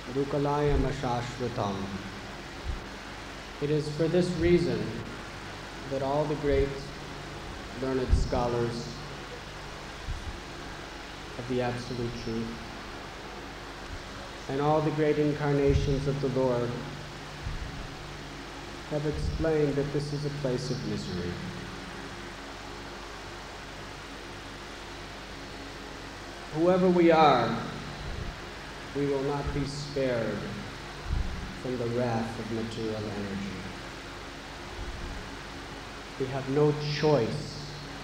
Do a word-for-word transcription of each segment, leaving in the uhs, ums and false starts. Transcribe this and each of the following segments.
Rukalayam Ashashvatam. It is for this reason that all the great learned scholars of the Absolute Truth and all the great incarnations of the Lord have explained that this is a place of misery. Whoever we are, we will not be spared from the wrath of material energy. We have no choice.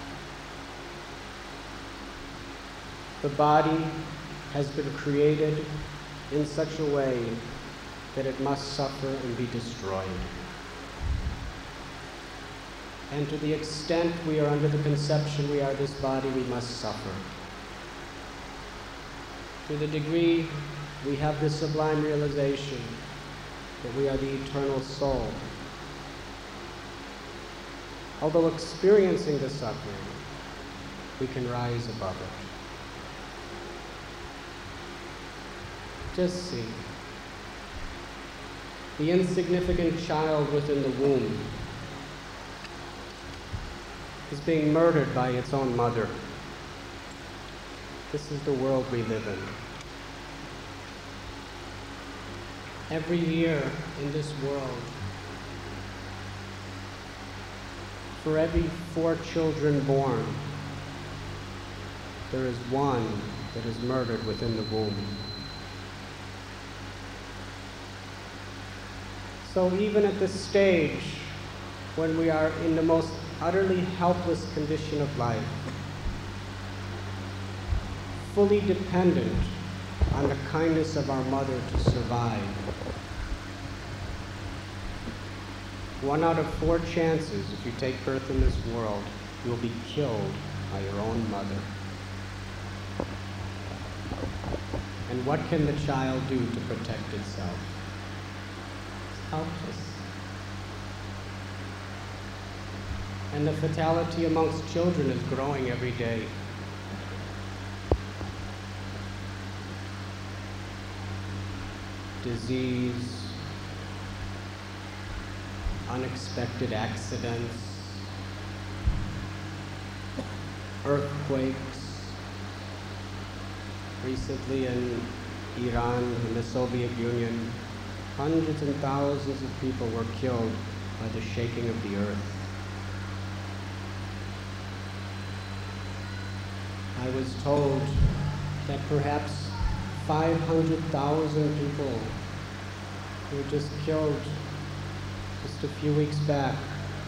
The body has been created in such a way that it must suffer and be destroyed. And to the extent we are under the conception we are this body, we must suffer. To the degree we have this sublime realization that we are the eternal soul, although experiencing the suffering, we can rise above it. Just see. The insignificant child within the womb is being murdered by its own mother. This is the world we live in. Every year in this world, for every four children born, there is one that is murdered within the womb. So even at this stage, when we are in the most utterly helpless condition of life, fully dependent on the kindness of our mother to survive, one out of four chances, if you take birth in this world, you will be killed by your own mother. And what can the child do to protect itself? It's helpless. And the fatality amongst children is growing every day. Disease, unexpected accidents, earthquakes. Recently in Iran, in the Soviet Union, hundreds and thousands of people were killed by the shaking of the earth. I was told that perhaps five hundred thousand people were just killed just a few weeks back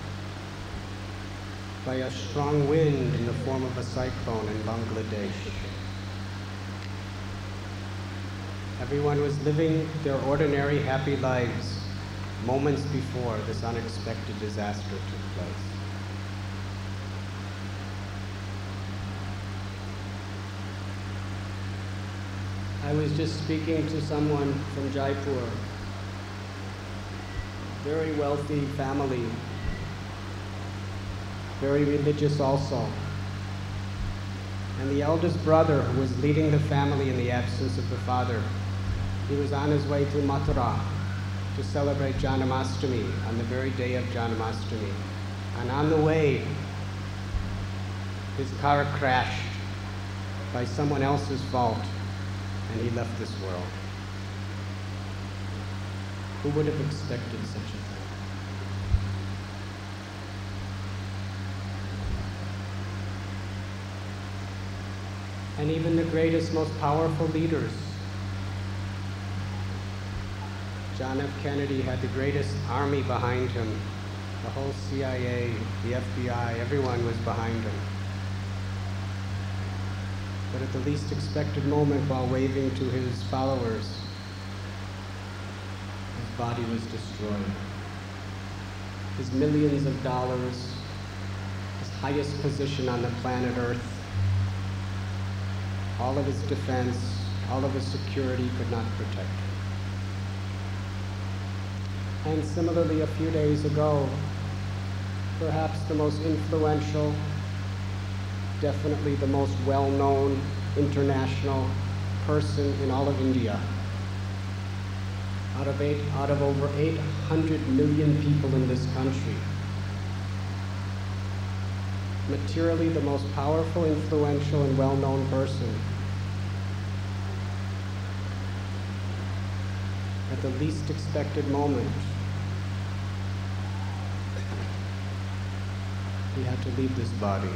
by a strong wind in the form of a cyclone in Bangladesh. Everyone was living their ordinary happy lives moments before this unexpected disaster took place. I was just speaking to someone from Jaipur, very wealthy family, very religious also. And the eldest brother, who was leading the family in the absence of the father, he was on his way to Mathura to celebrate Janamastami on the very day of Janamastami. And on the way, his car crashed by someone else's fault, and he left this world. Who would have expected such a thing? And even the greatest, most powerful leaders. John F. Kennedy had the greatest army behind him. The whole C I A, the F B I, everyone was behind him. But at the least expected moment, while waving to his followers, his body was destroyed. His millions of dollars, his highest position on the planet Earth, all of his defense, all of his security could not protect him. And similarly, a few days ago, perhaps the most influential, definitely the most well-known international person in all of India, out of, eight, out of over eight hundred million people in this country. Materially the most powerful, influential, and well-known person. At the least expected moment, he had to leave this body.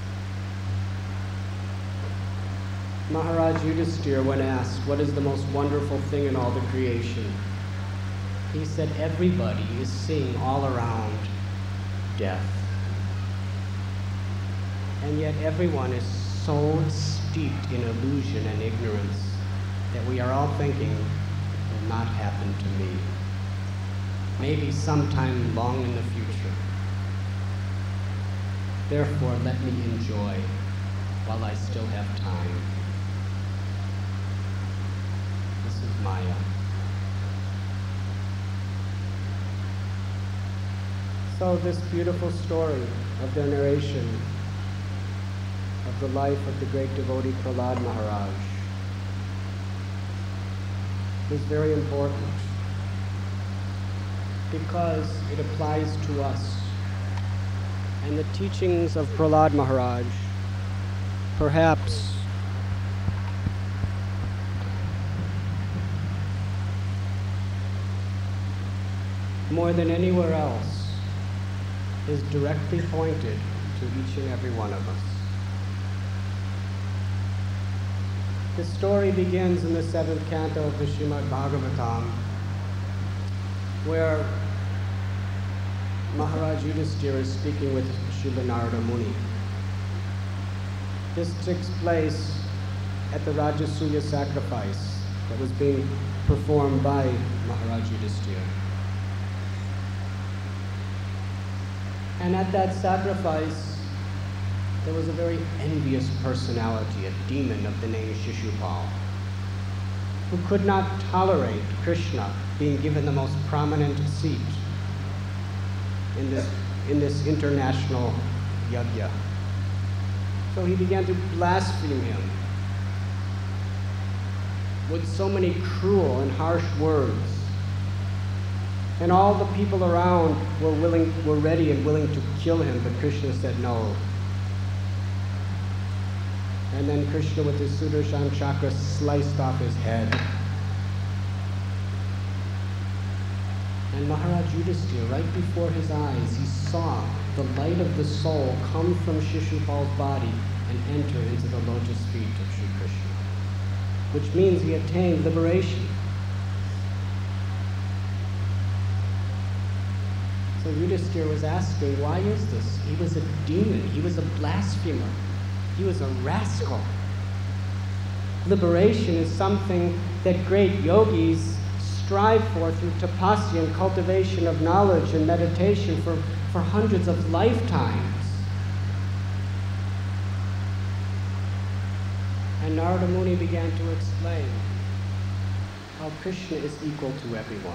Maharaj Yudhisthira, when asked, what is the most wonderful thing in all the creation? He said, everybody is seeing all around death. And yet everyone is so steeped in illusion and ignorance that we are all thinking, it will not happen to me. Maybe sometime long in the future. Therefore, let me enjoy while I still have time. This is Maya. So this beautiful story of the narration of the life of the great devotee Prahlad Maharaj is very important because it applies to us. And the teachings of Prahlad Maharaj, perhaps more than anywhere else, is directly pointed to each and every one of us. The story begins in the seventh canto of the Srimad Bhagavatam, where Maharaj Yudhisthira is speaking with Srila Narada Muni. This takes place at the Rajasuya sacrifice that was being performed by Maharaj Yudhisthira. And at that sacrifice, there was a very envious personality, a demon of the name Shishupal, who could not tolerate Krishna being given the most prominent seat in this, in this international yajna. So he began to blaspheme him with so many cruel and harsh words. And all the people around were willing, were ready and willing to kill him, but Krishna said no. And then Krishna with his Sudarshan chakra sliced off his head. And Maharaj Yudhisthira, right before his eyes, he saw the light of the soul come from Shishupal's body and enter into the lotus feet of Sri Krishna, which means he attained liberation. So Yudhisthira was asking, why is this? He was a demon, he was a blasphemer, he was a rascal. Liberation is something that great yogis strive for through tapasya and cultivation of knowledge and meditation for, for hundreds of lifetimes. And Narada Muni began to explain how Krishna is equal to everyone.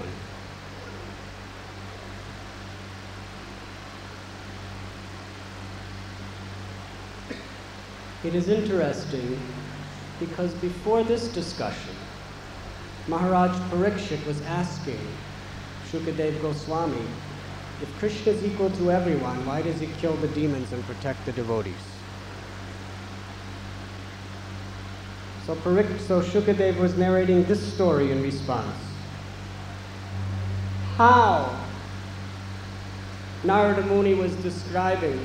It is interesting because before this discussion, Maharaj Parikshit was asking Shukadev Goswami, if Krishna is equal to everyone, why does he kill the demons and protect the devotees? So, Parik, so Shukadev was narrating this story in response. How Narada Muni was describing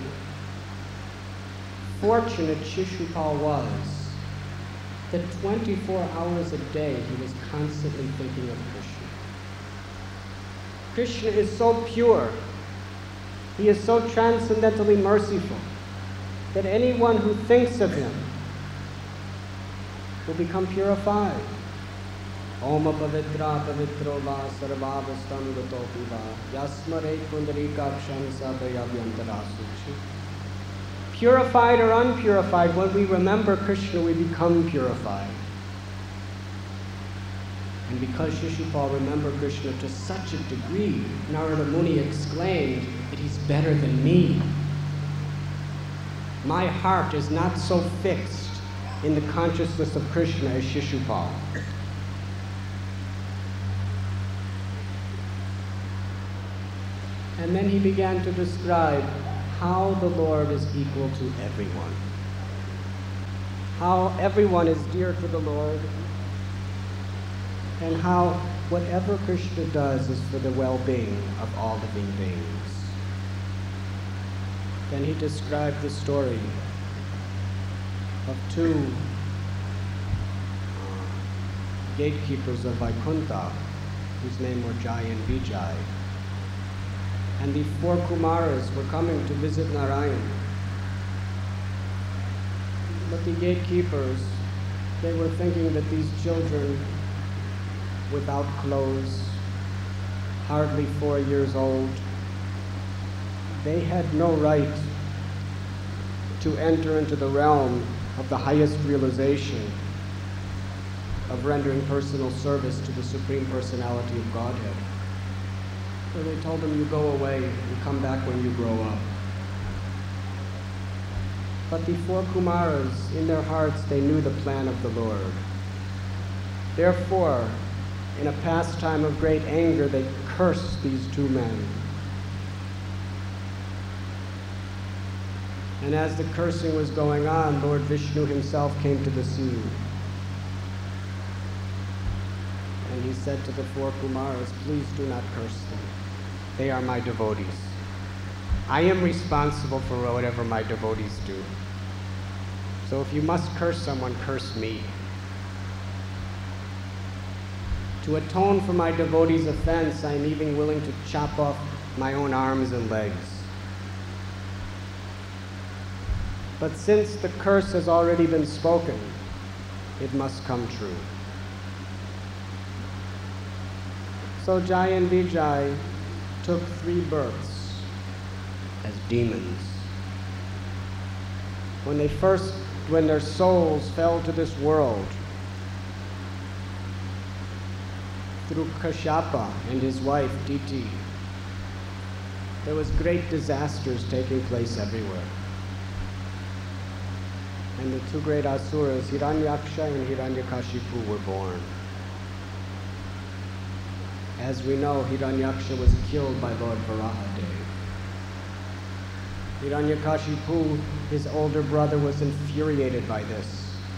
fortunate Shishupal was that twenty-four hours a day he was constantly thinking of Krishna. Krishna is so pure, he is so transcendentally merciful, that anyone who thinks of him will become purified. Om pavitra pavitro va sarvavastam gatopi va yasmare kundarikaksham sadayavyantarasuchi. Purified or unpurified, when we remember Krishna, we become purified. And because Shishupal remembered Krishna to such a degree, Narada Muni exclaimed that he's better than me. My heart is not so fixed in the consciousness of Krishna as Shishupal. And then he began to describe how the Lord is equal to everyone. How everyone is dear to the Lord, and how whatever Krishna does is for the well-being of all living beings. Then he described the story of two uh, gatekeepers of Vaikuntha, whose name were Jai and Vijay. And the four Kumaras were coming to visit Narayan. But the gatekeepers, they were thinking that these children without clothes, hardly four years old, they had no right to enter into the realm of the highest realization of rendering personal service to the Supreme Personality of Godhead. So they told them, you go away and come back when you grow up. But the four Kumaras, in their hearts, they knew the plan of the Lord. Therefore, in a pastime of great anger, they cursed these two men. And as the cursing was going on, Lord Vishnu himself came to the scene. And he said to the four Kumaras, please do not curse them. They are my devotees. I am responsible for whatever my devotees do. So if you must curse someone, curse me. To atone for my devotees' offense, I am even willing to chop off my own arms and legs. But since the curse has already been spoken, it must come true. So Jai and Vijay took three births as demons. When they first, when their souls fell to this world, through Kashyapa and his wife Diti, there was great disasters taking place everywhere. And the two great asuras, Hiranyaksha and Hiranyakashipu, were born. As we know, Hiranyaksha was killed by Lord Varahadev. Hiranyakashipu, his older brother, was infuriated by this.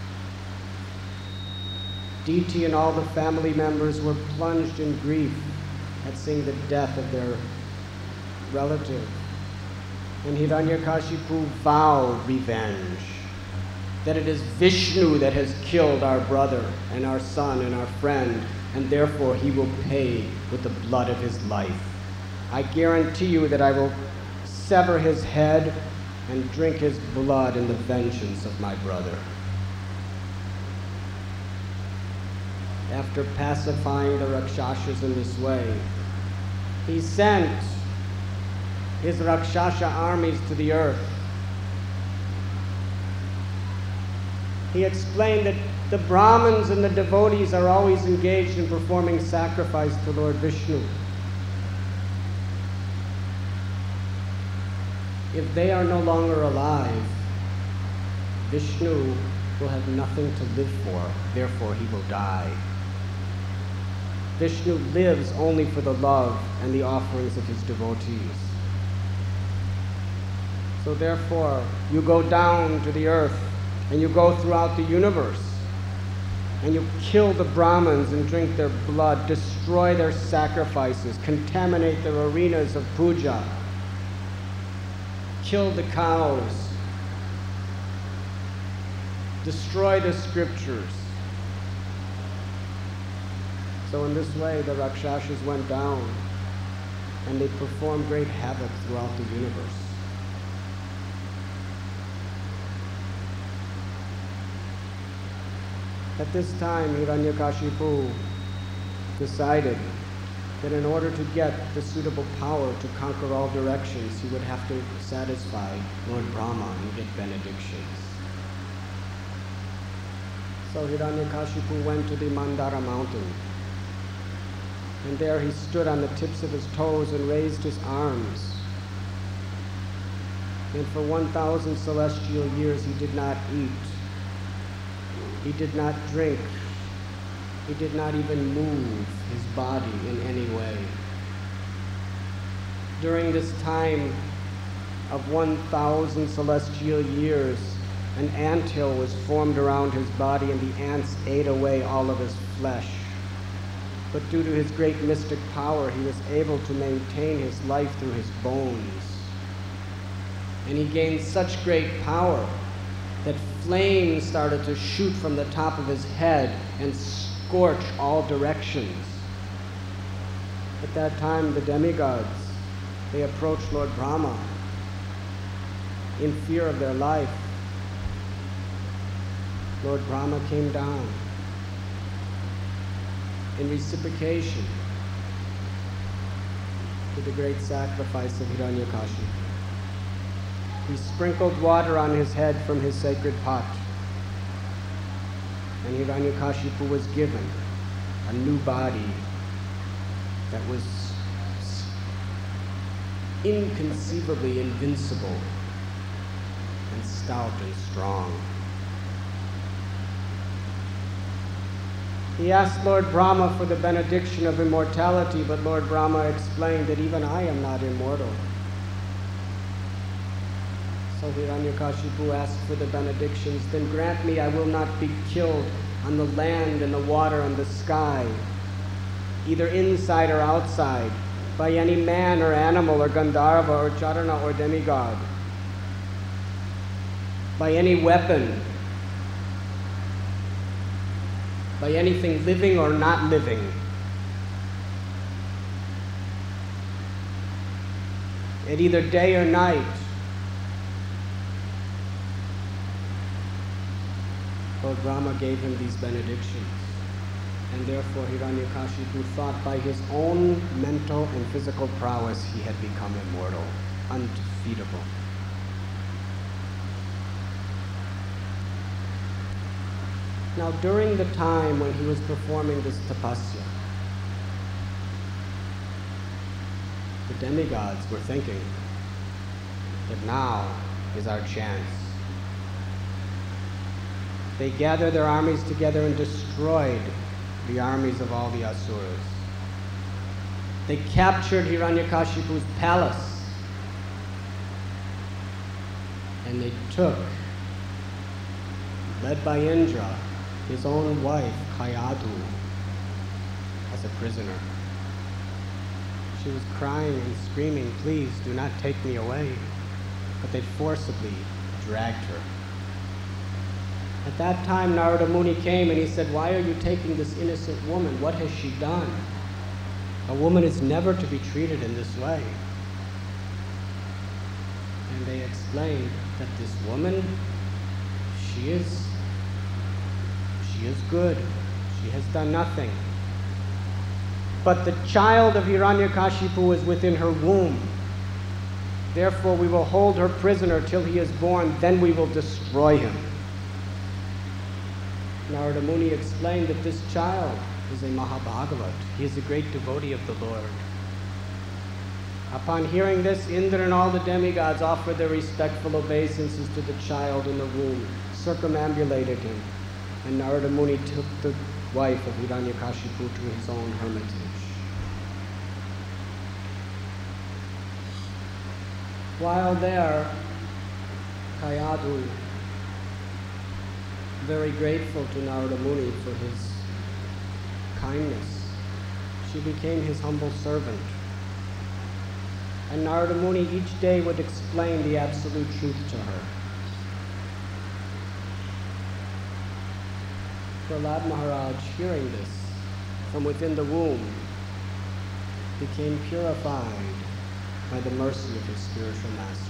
Diti and all the family members were plunged in grief at seeing the death of their relative. And Hiranyakashipu vowed revenge, that it is Vishnu that has killed our brother and our son and our friend, and therefore he will pay with the blood of his life. I guarantee you that I will sever his head and drink his blood in the vengeance of my brother. After pacifying the Rakshasas in this way, he sent his Rakshasa armies to the earth. He explained that the Brahmins and the devotees are always engaged in performing sacrifice to Lord Vishnu. If they are no longer alive, Vishnu will have nothing to live for, therefore he will die. Vishnu lives only for the love and the offerings of his devotees. So therefore, you go down to the earth and you go throughout the universe and you kill the Brahmins and drink their blood, destroy their sacrifices, contaminate their arenas of puja, kill the cows, destroy the scriptures. So in this way, the Rakshasas went down and they performed great havoc throughout the universe. At this time, Hiranyakashipu decided that in order to get the suitable power to conquer all directions, he would have to satisfy Lord Brahma and get benedictions. So Hiranyakashipu went to the Mandara mountain, and there he stood on the tips of his toes and raised his arms. And for one thousand celestial years he did not eat. He did not drink. He did not even move his body in any way. during this time of one thousand celestial years, an anthill was formed around his body, and the ants ate away all of his flesh. But due to his great mystic power, he was able to maintain his life through his bones. And he gained such great power that flames started to shoot from the top of his head and scorch all directions. At that time, the demigods, they approached Lord Brahma in fear of their life. Lord Brahma came down in reciprocation to the great sacrifice of Hiranyakashipu. He sprinkled water on his head from his sacred pot, and Hiranyakashipu was given a new body that was inconceivably invincible and stout and strong. He asked Lord Brahma for the benediction of immortality, but Lord Brahma explained that even I am not immortal. So Hiranyakashipu asked for the benedictions, then grant me I will not be killed on the land and the water and the sky, either inside or outside, by any man or animal or Gandharva or Charana or demigod, by any weapon, by anything living or not living. At either day or night. Lord Brahma gave him these benedictions, and therefore Hiranyakashipu thought by his own mental and physical prowess he had become immortal, undefeatable. Now, during the time when he was performing this tapasya, the demigods were thinking that now is our chance. They gathered their armies together and destroyed the armies of all the asuras. They captured Hiranyakashipu's palace, and they took, led by Indra, his own wife, Kayadu, as a prisoner. She was crying and screaming, please do not take me away. But they forcibly dragged her. At that time, Narada Muni came and he said, why are you taking this innocent woman? What has she done? A woman is never to be treated in this way. And they explained that this woman, she is She is good. She has done nothing. But the child of Hiranyakashipu is within her womb. Therefore, we will hold her prisoner till he is born, then we will destroy him. Narada Muni explained that this child is a Mahabhagavat. He is a great devotee of the Lord. Upon hearing this, Indra and all the demigods offered their respectful obeisances to the child in the womb, circumambulated him, and Narada Muni took the wife of Hiranyakashipu to his own hermitage. While there, Kayadu, very grateful to Narada Muni for his kindness, she became his humble servant. And Narada Muni each day would explain the absolute truth to her. Prahlad Maharaj, hearing this from within the womb, became purified by the mercy of his spiritual master.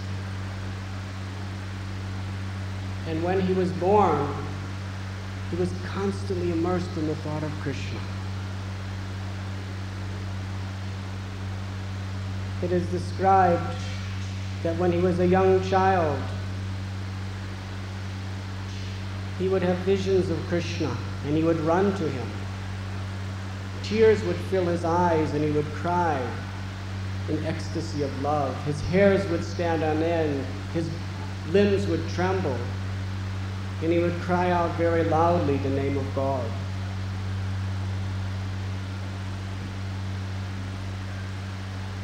And when he was born, he was constantly immersed in the thought of Krishna. It is described that when he was a young child, he would have visions of Krishna, and he would run to him. Tears would fill his eyes, and he would cry in ecstasy of love. His hairs would stand on end, his limbs would tremble, and he would cry out very loudly the name of God.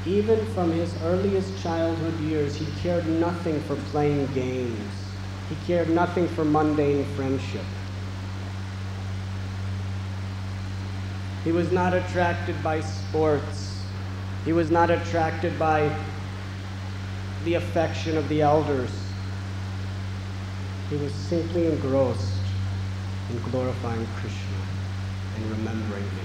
Even from his earliest childhood years, he cared nothing for playing games. He cared nothing for mundane friendship. He was not attracted by sports. He was not attracted by the affection of the elders. He was simply engrossed in glorifying Krishna and remembering him.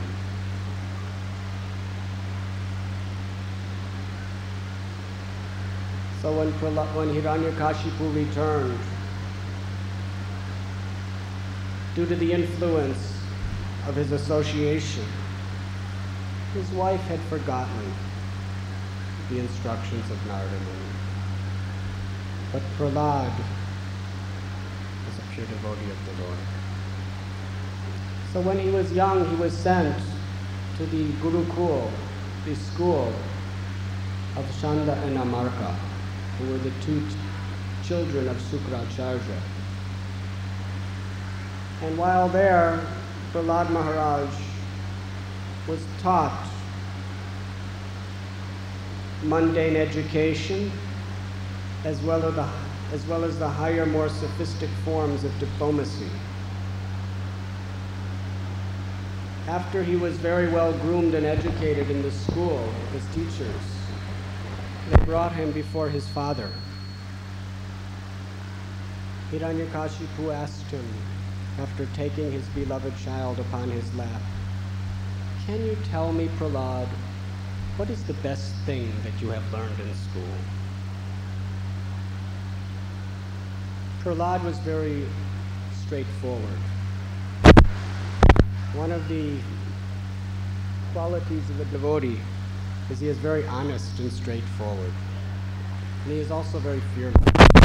So when, when Hiranyakashipu returned, due to the influence of his association, his wife had forgotten the instructions of Narada Muni. But Prahlad was a pure devotee of the Lord. So when he was young, he was sent to the Gurukul, the school of Shanda and Amarka, who were the two t- children of Sukracharya. And while there, Prahlad Maharaj was taught mundane education as well as the, as well as the higher, more sophisticated forms of diplomacy. After he was very well groomed and educated in the school of his teachers, they brought him before his father. Hiranyakashipu asked him, after taking his beloved child upon his lap, "Can you tell me, Prahlad, what is the best thing that you have learned in school?" Prahlad was very straightforward. One of the qualities of a devotee is he is very honest and straightforward. And he is also very fearless.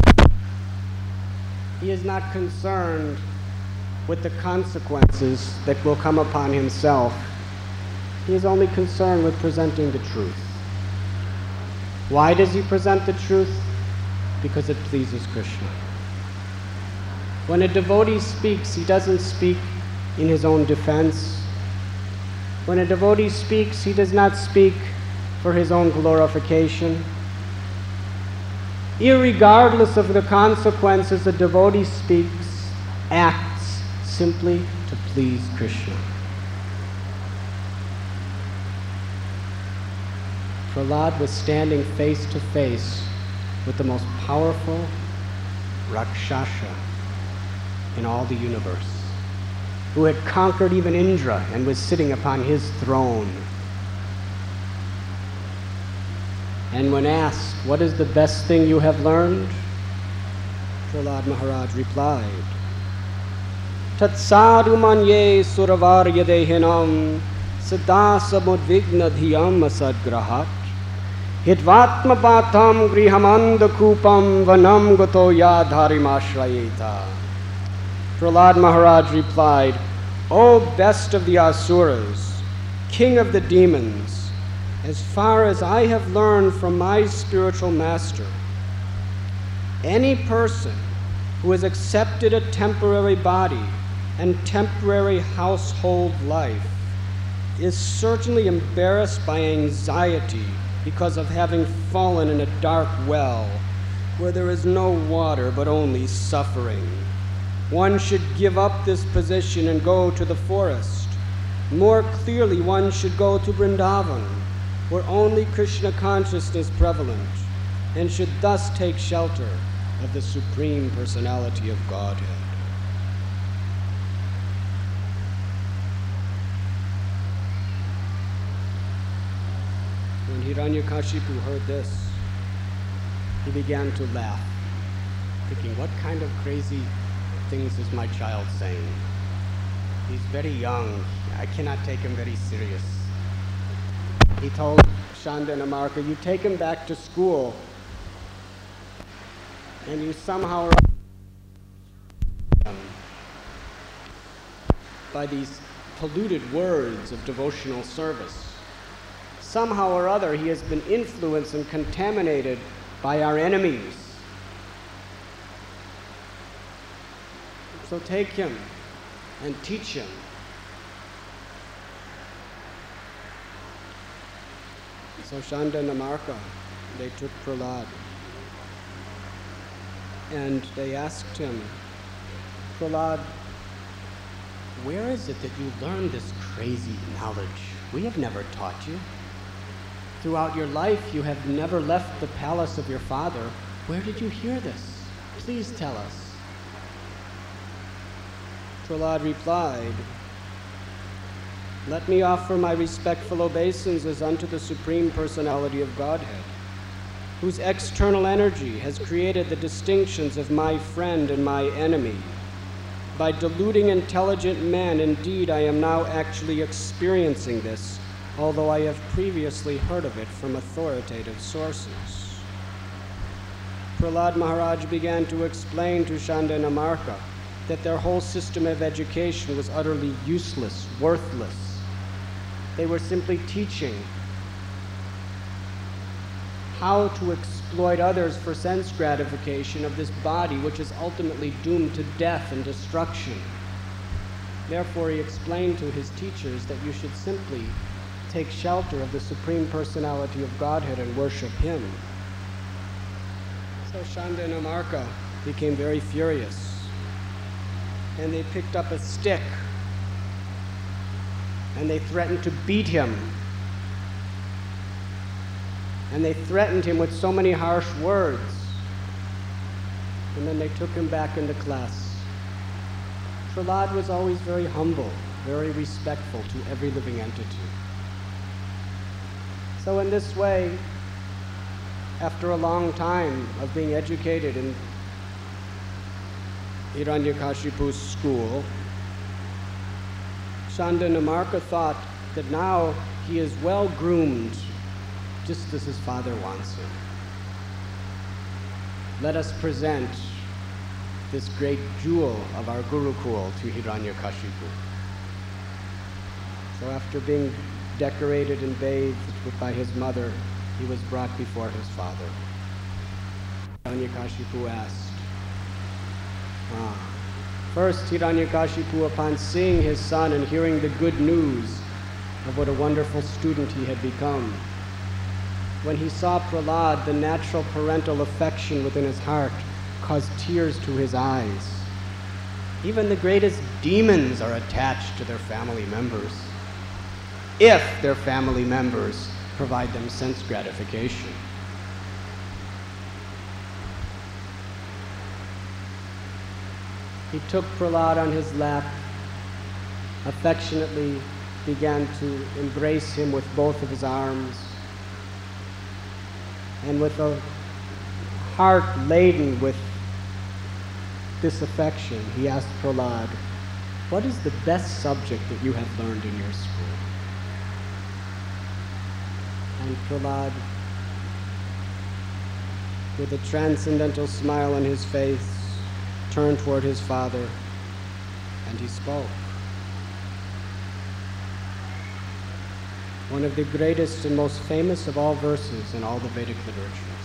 He is not concerned with the consequences that will come upon himself. He is only concerned with presenting the truth. Why does he present the truth? Because it pleases Krishna. When a devotee speaks, he doesn't speak in his own defense. When a devotee speaks, he does not speak for his own glorification. Irregardless of the consequences, a devotee speaks, acts simply to please Krishna. Prahlad was standing face to face with the most powerful Rakshasa in all the universe, who had conquered even Indra and was sitting upon his throne. And when asked, "What is the best thing you have learned?" Prahlad Maharaj replied, "Tat sadhu manye suravarya dehinam sada samudvigna dhyam asadgrahat hitvatma patham grihamanda kupam vanam gato yadharimashrayeta." Prahlad Maharaj replied, "O best of the asuras, king of the demons, as far as I have learned from my spiritual master, any person who has accepted a temporary body and temporary household life is certainly embarrassed by anxiety because of having fallen in a dark well where there is no water but only suffering. One should give up this position and go to the forest. More clearly, one should go to Vrindavan, where only Krishna consciousness is prevalent, and should thus take shelter of the Supreme Personality of Godhead." When Hiranyakashipu heard this, he began to laugh, thinking, "What kind of crazy things is my child saying? He's very young. I cannot take him very serious." He told Shanda and Amarka, "You take him back to school and you somehow or other by these polluted words of devotional service. Somehow or other he has been influenced and contaminated by our enemies. So take him and teach him." So Shanda and Namarka, they took Prahlad and they asked him, Prahlad, where is it that you learned this crazy knowledge? We have never taught you. Throughout your life, you have never left the palace of your father. Where did you hear this? Please tell us. Prahlad replied, let me offer my respectful obeisances unto the Supreme Personality of Godhead, whose external energy has created the distinctions of my friend and my enemy. By deluding intelligent men, indeed, I am now actually experiencing this, although I have previously heard of it from authoritative sources. Prahlad Maharaj began to explain to Shanda and Namarka that their whole system of education was utterly useless, worthless. They were simply teaching how to exploit others for sense gratification of this body, which is ultimately doomed to death and destruction. Therefore, he explained to his teachers that you should simply take shelter of the Supreme Personality of Godhead and worship him. So Shanda and Namarka became very furious, and they picked up a stick and they threatened to beat him. And they threatened him with so many harsh words. And then they took him back into class. Prahlad was always very humble, very respectful to every living entity. So in this way, after a long time of being educated in Hiranyakashipu's school, Shanda and Namarka thought that now he is well groomed, just as his father wants him. Let us present this great jewel of our Gurukul to Hiranyakashipu. So after being decorated and bathed by his mother, he was brought before his father. Hiranyakashipu asked, ah, First, Hiranyakashipu, upon seeing his son and hearing the good news of what a wonderful student he had become, when he saw Prahlad, the natural parental affection within his heart caused tears to his eyes. Even the greatest demons are attached to their family members, if their family members provide them sense gratification. He took Prahlad on his lap, affectionately began to embrace him with both of his arms, and with a heart laden with this affection, he asked Prahlad, what is the best subject that you have learned in your school? And Prahlad, with a transcendental smile on his face, turned toward his father, and he spoke. One of the greatest and most famous of all verses in all the Vedic literatures.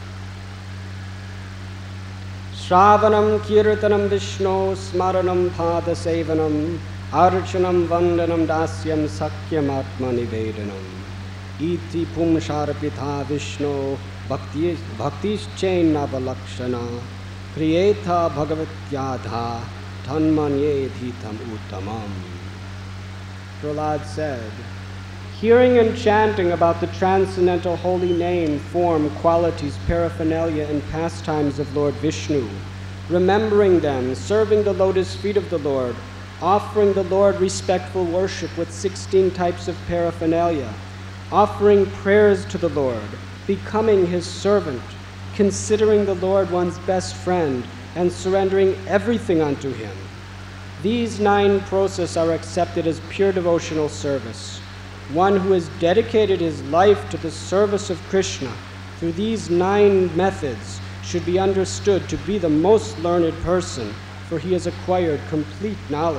Shravanam kirtanam Vishno smaranam pada sevanam archanam vandanam dasyam sakyam atma nivedanam iti pumsharapitha Vishno bhakti bhaktischain navalakshana Priyetha bhagavatyadha tanmanye dhitam uttamam. Prahlad said, hearing and chanting about the transcendental holy name, form, qualities, paraphernalia, and pastimes of Lord Vishnu, remembering them, serving the lotus feet of the Lord, offering the Lord respectful worship with sixteen types of paraphernalia, offering prayers to the Lord, becoming his servant, considering the Lord one's best friend, and surrendering everything unto him. These nine processes are accepted as pure devotional service. One who has dedicated his life to the service of Krishna through these nine methods should be understood to be the most learned person, for he has acquired complete knowledge.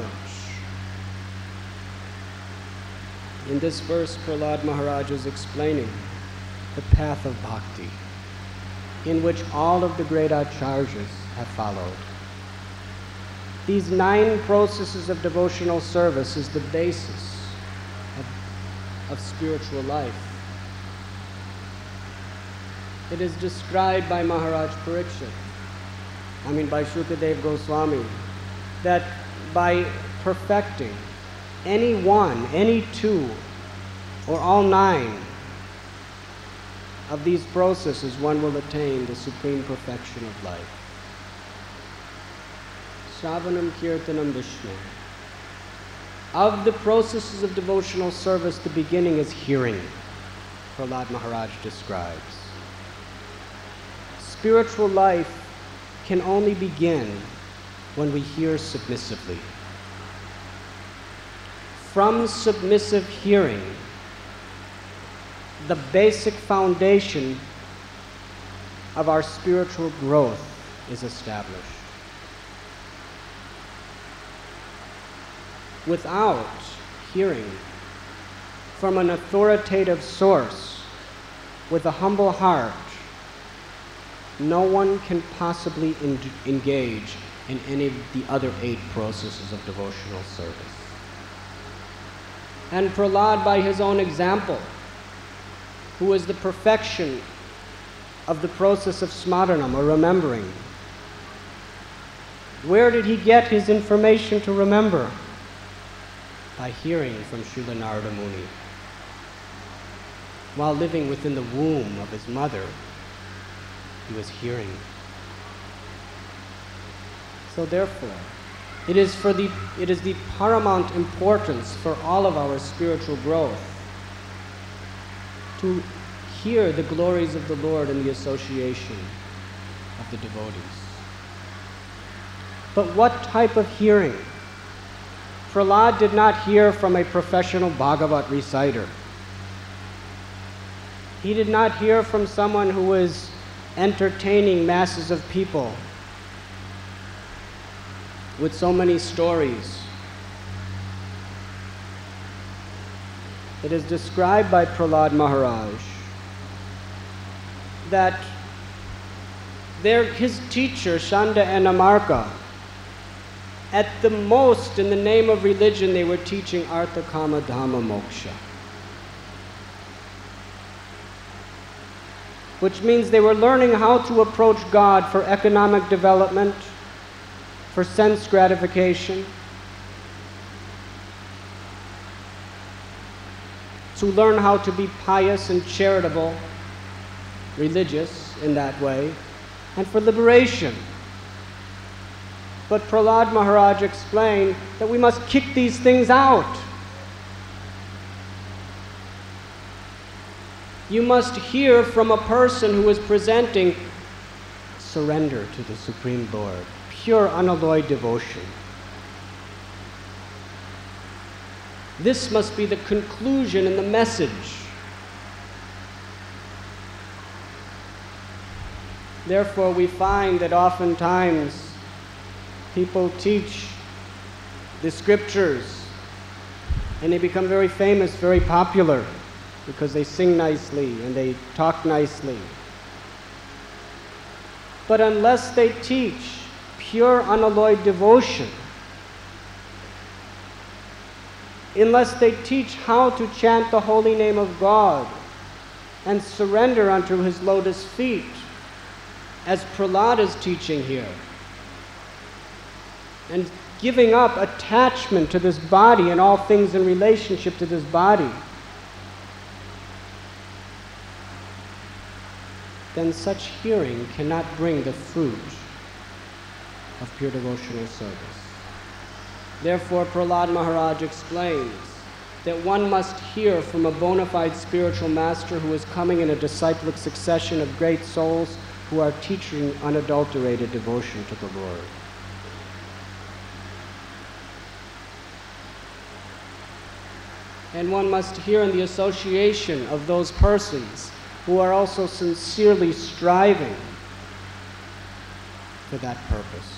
In this verse, Prahlad Maharaj is explaining the path of bhakti, in which all of the great acharyas have followed. These nine processes of devotional service is the basis of, of spiritual life. It is described by Maharaj Parikshit, I mean by Shukadev Goswami, that by perfecting any one, any two, or all nine of these processes, one will attain the supreme perfection of life. Shravanam Kirtanam Vishnu. Of the processes of devotional service, the beginning is hearing, Prahlad Maharaj describes. Spiritual life can only begin when we hear submissively. From submissive hearing, the basic foundation of our spiritual growth is established. Without hearing from an authoritative source with a humble heart, no one can possibly en- engage in any of the other eight processes of devotional service. And Prahlad, by his own example, who is the perfection of the process of smaranam, or remembering, where did he get his information to remember? By hearing from Srila Narada Muni. While living within the womb of his mother, he was hearing. So therefore, it is, for the, it is the paramount importance for all of our spiritual growth to hear the glories of the Lord in the association of the devotees. But what type of hearing? Prahlad did not hear from a professional Bhagavat reciter. He did not hear from someone who was entertaining masses of people with so many stories. It is described by Prahlad Maharaj that their, his teacher, Shanda and Amarka, at the most, in the name of religion, they were teaching Artha, Kama, Dhamma, Moksha. Which means they were learning how to approach God for economic development, for sense gratification, to learn how to be pious and charitable, religious in that way, and for liberation. But Prahlad Maharaj explained that we must kick these things out. You must hear from a person who is presenting surrender to the Supreme Lord, pure unalloyed devotion. This must be the conclusion and the message. Therefore, we find that oftentimes people teach the scriptures and they become very famous, very popular, because they sing nicely and they talk nicely. But unless they teach pure unalloyed devotion, unless they teach how to chant the holy name of God and surrender unto his lotus feet, as Prahlad is teaching here, and giving up attachment to this body and all things in relationship to this body, then such hearing cannot bring the fruit of pure devotional service. Therefore, Prahlad Maharaj explains that one must hear from a bona fide spiritual master who is coming in a disciplic succession of great souls who are teaching unadulterated devotion to the Lord. And one must hear in the association of those persons who are also sincerely striving for that purpose.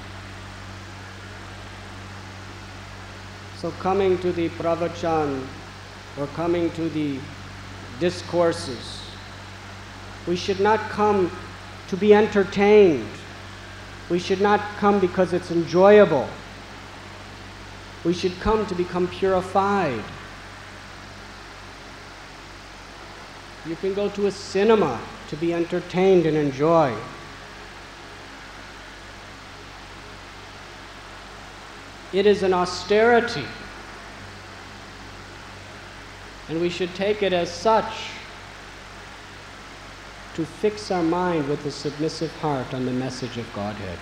So coming to the pravachan, or coming to the discourses, we should not come to be entertained. We should not come because it's enjoyable. We should come to become purified. You can go to a cinema to be entertained and enjoy. It is an austerity, and we should take it as such, to fix our mind with a submissive heart on the message of Godhead.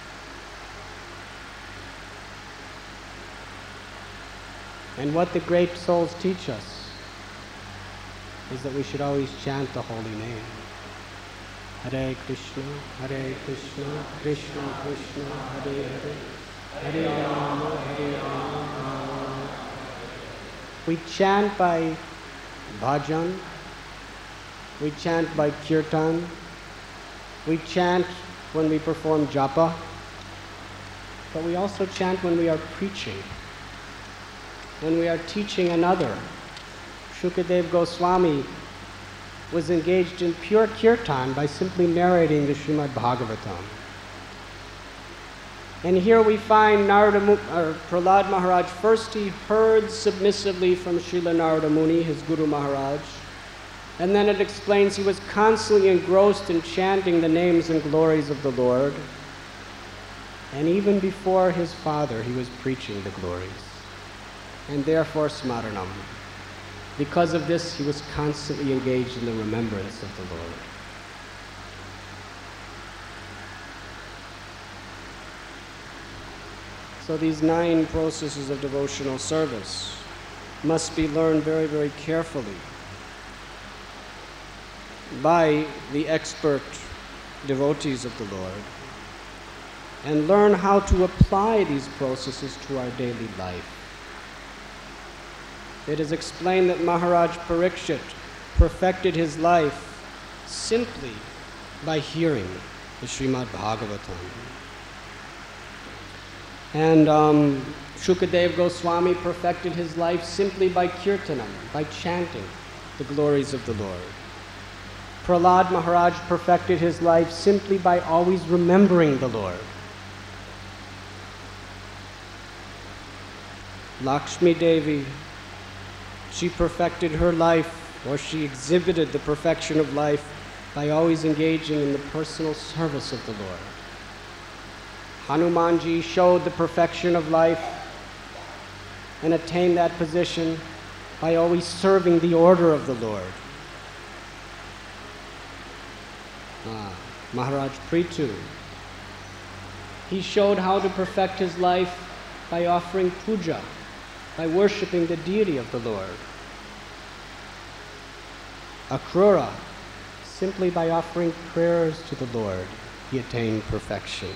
And what the great souls teach us is that we should always chant the holy name. Hare Krishna, Hare Krishna, Krishna Krishna, Hare Hare, Hare Rama, Hare Rama. We chant by bhajan, we chant by kirtan, we chant when we perform japa, but we also chant when we are preaching, when we are teaching another. Shukadev Goswami was engaged in pure kirtan by simply narrating the Srimad Bhagavatam. And here we find Narada, or Prahlad Maharaj, first he heard submissively from Srila Narada Muni, his Guru Maharaj, and then it explains he was constantly engrossed in chanting the names and glories of the Lord. And even before his father, he was preaching the glories, and therefore smaranam. Because of this, he was constantly engaged in the remembrance of the Lord. So these nine processes of devotional service must be learned very, very carefully by the expert devotees of the Lord, and learn how to apply these processes to our daily life. It is explained that Maharaj Parikshit perfected his life simply by hearing the Srimad Bhagavatam. And um, Shukadev Goswami perfected his life simply by kirtanam, by chanting the glories of the Lord. Prahlad Maharaj perfected his life simply by always remembering the Lord. Lakshmi Devi, she perfected her life, or she exhibited the perfection of life by always engaging in the personal service of the Lord. Hanumanji showed the perfection of life and attained that position by always serving the order of the Lord. Ah, Maharaj Prithu, he showed how to perfect his life by offering puja, by worshipping the deity of the Lord. Akrura, simply by offering prayers to the Lord, he attained perfection.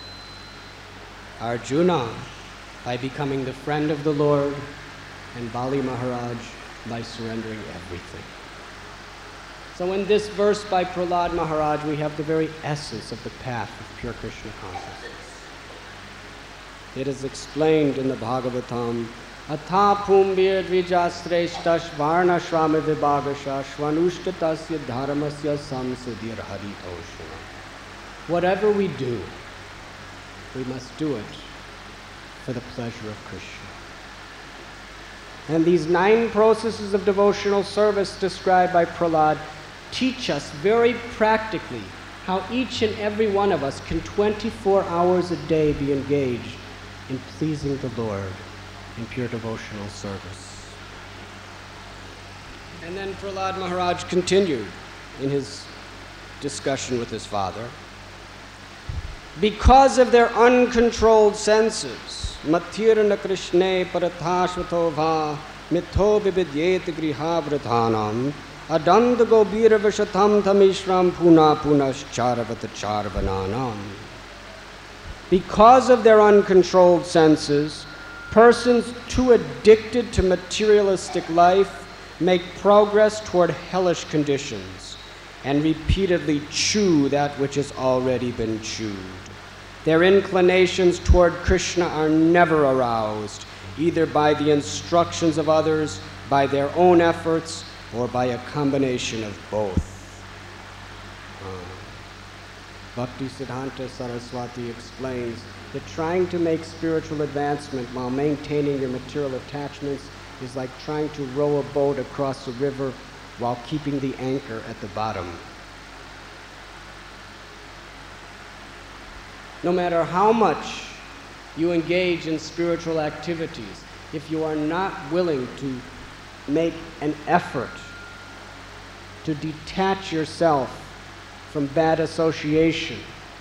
Arjuna, by becoming the friend of the Lord, and Bali Maharaj, by surrendering everything. So in this verse by Prahlad Maharaj, we have the very essence of the path of pure Krishna consciousness. It is explained in the Bhagavatam, Atha pumbir dvijasreshtash varna shrama vibhagasha shvanushtatasya dharmasya samsudir haritoshana. Whatever we do, we must do it for the pleasure of Krishna. And these nine processes of devotional service described by Prahlad teach us very practically how each and every one of us can twenty-four hours a day be engaged in pleasing the Lord in pure devotional service. And then Prahlad Maharaj continued in his discussion with his father. Because of their uncontrolled senses, matirna krishne parathashvato va mitho vividyet griha vradhanam adanda gobira vishatam tamishram puna punascharavat charvananam. Because of their uncontrolled senses, persons too addicted to materialistic life make progress toward hellish conditions and repeatedly chew that which has already been chewed. Their inclinations toward Krishna are never aroused, either by the instructions of others, by their own efforts, or by a combination of both. Uh, Bhaktisiddhanta Saraswati explains that trying to make spiritual advancement while maintaining your material attachments is like trying to row a boat across a river while keeping the anchor at the bottom. No matter how much you engage in spiritual activities, if you are not willing to make an effort to detach yourself from bad association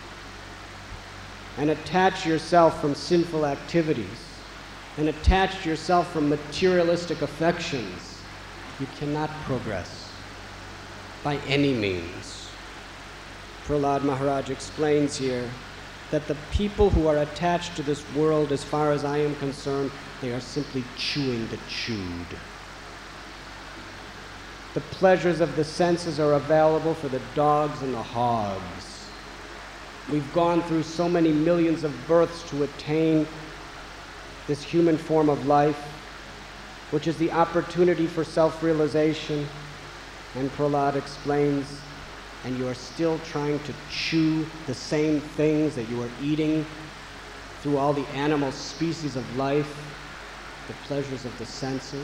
and attach yourself from sinful activities and attach yourself from materialistic affections, you cannot progress by any means. Prahlad Maharaj explains here that the people who are attached to this world, as far as I am concerned, they are simply chewing the chewed. The pleasures of the senses are available for the dogs and the hogs. We've gone through so many millions of births to attain this human form of life, which is the opportunity for self-realization. And Prahlad explains, and you are still trying to chew the same things that you are eating through all the animal species of life, the pleasures of the senses.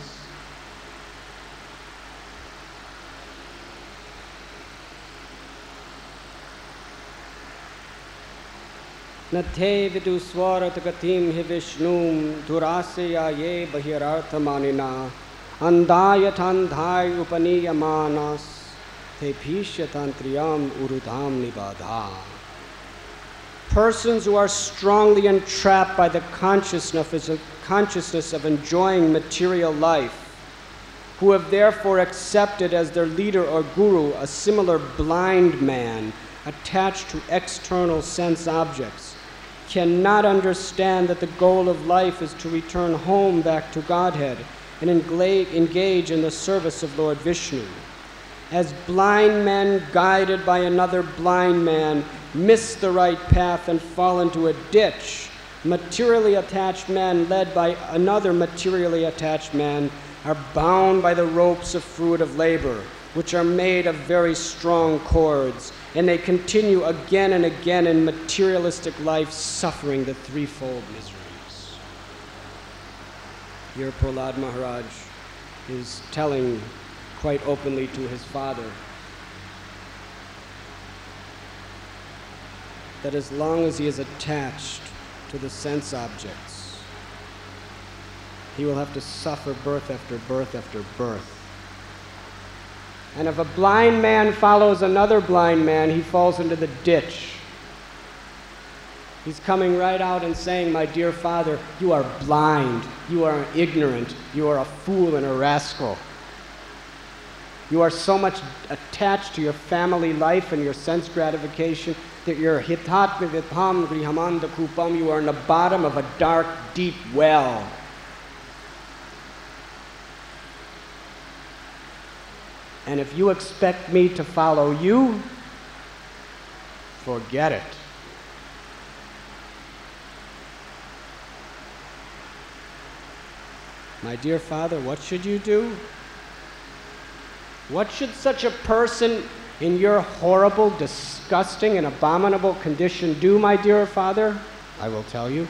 Nathe viduswarat gatim hi vishnum durasya ye bahirartha manina andayatandhai upaniyamanas te bhishyatantriyam urudham nibadha. Persons who are strongly entrapped by the consciousness of, consciousness of enjoying material life, who have therefore accepted as their leader or guru a similar blind man attached to external sense objects, cannot understand that the goal of life is to return home back to Godhead and engage in the service of Lord Vishnu. As blind men guided by another blind man miss the right path and fall into a ditch, materially attached men led by another materially attached man are bound by the ropes of fruitive labor, which are made of very strong cords, and they continue again and again in materialistic life, suffering the threefold miseries. Here Prahlad Maharaj is telling quite openly to his father that as long as he is attached to the sense objects, he will have to suffer birth after birth after birth. And if a blind man follows another blind man, he falls into the ditch. He's coming right out and saying, my dear father, you are blind, you are ignorant, you are a fool and a rascal. You are so much attached to your family life and your sense gratification that you're hitatma vipam grihamanda kupam, you are in the bottom of a dark, deep well. And if you expect me to follow you, forget it. My dear father, what should you do? What should such a person in your horrible, disgusting, and abominable condition do, my dear father? I will tell you.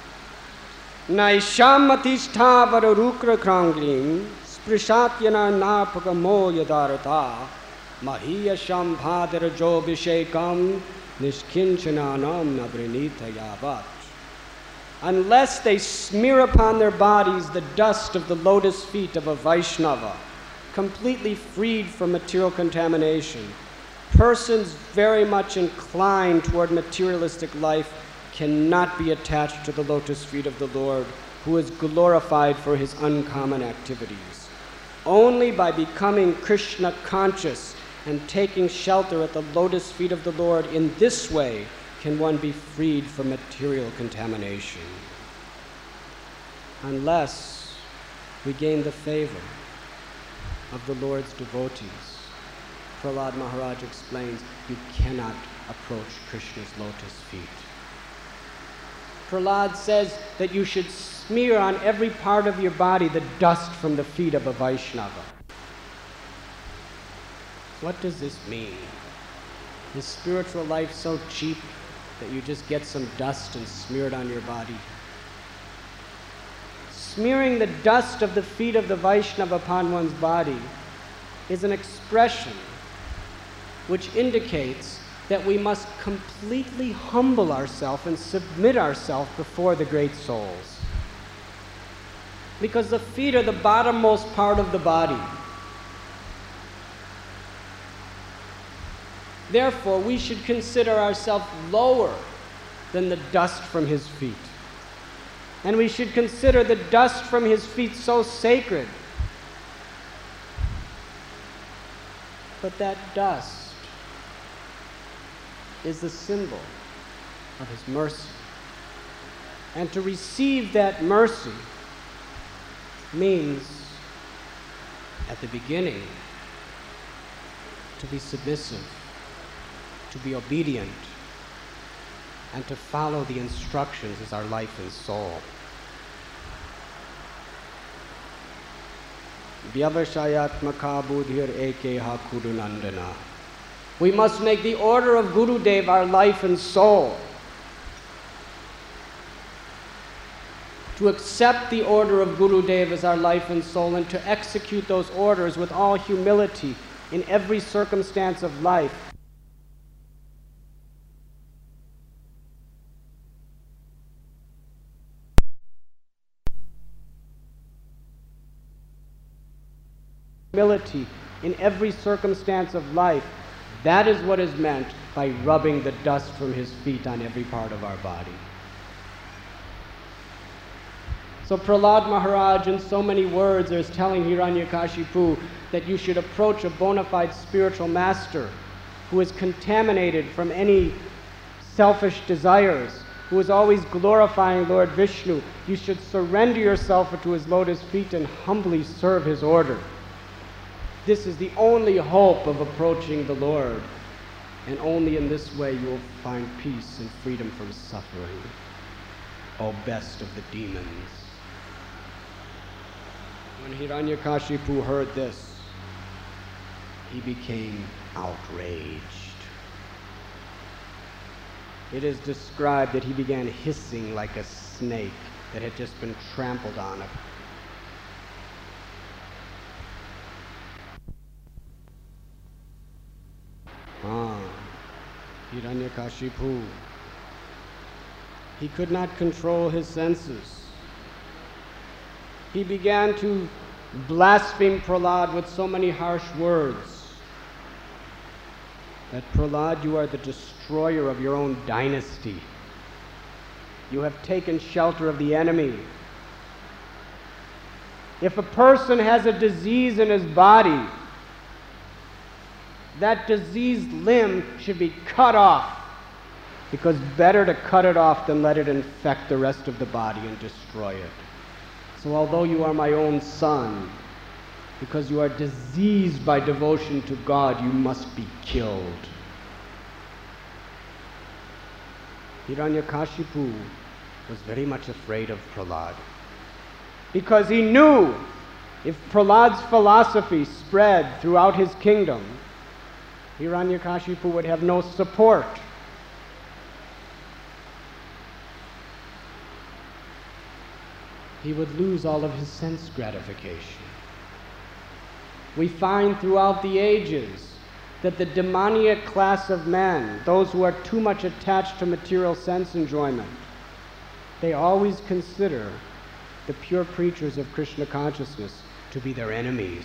Naishamatishta vararukra kranglim Prishatyana napagamo yadarata Mahiya shambhadara jobishekam Nishkinchananam nabrinita yavat. Unless they smear upon their bodies the dust of the lotus feet of a Vaishnava, completely freed from material contamination, persons very much inclined toward materialistic life cannot be attached to the lotus feet of the Lord, who is glorified for his uncommon activities. Only by becoming Krishna conscious and taking shelter at the lotus feet of the Lord in this way can one be freed from material contamination. Unless we gain the favor of the Lord's devotees, Prahlad Maharaj explains, you cannot approach Krishna's lotus feet. Prahlad says that you should smear on every part of your body the dust from the feet of a Vaishnava. What does this mean? Is spiritual life so cheap that you just get some dust and smear it on your body? Smearing the dust of the feet of the Vaishnava upon one's body is an expression which indicates that we must completely humble ourselves and submit ourselves before the great souls. Because the feet are the bottommost part of the body. Therefore, we should consider ourselves lower than the dust from his feet. And we should consider the dust from his feet so sacred. But that dust is the symbol of his mercy. And to receive that mercy means, at the beginning, to be submissive, to be obedient, and to follow the instructions as our life and soul. Vyavashayatmaka buddhir ekeha kurunandana. We must make the order of Gurudev our life and soul. To accept the order of Gurudev as our life and soul, and to execute those orders with all humility in every circumstance of life. Humility in every circumstance of life. That is what is meant by rubbing the dust from his feet on every part of our body. So Prahlad Maharaj, in so many words, is telling Hiranyakashipu that you should approach a bona fide spiritual master who is contaminated from any selfish desires, who is always glorifying Lord Vishnu. You should surrender yourself to his lotus feet and humbly serve his order. This is the only hope of approaching the Lord, and only in this way you will find peace and freedom from suffering, O best of the demons. When Hiranyakashipu heard this, he became outraged. It is described that he began hissing like a snake that had just been trampled on. Ah, Hiranyakashipu. He could not control his senses. He began to blaspheme Prahlad with so many harsh words that, Prahlad, you are the destroyer of your own dynasty. You have taken shelter of the enemy. If a person has a disease in his body, that diseased limb should be cut off, because better to cut it off than let it infect the rest of the body and destroy it. So although you are my own son, because you are diseased by devotion to God, you must be killed. Hiranyakashipu was very much afraid of Prahlad, because he knew if Prahlad's philosophy spread throughout his kingdom, Hiranyakashipu would have no support. He would lose all of his sense gratification. We find throughout the ages that the demoniac class of men, those who are too much attached to material sense enjoyment, they always consider the pure preachers of Krishna consciousness to be their enemies.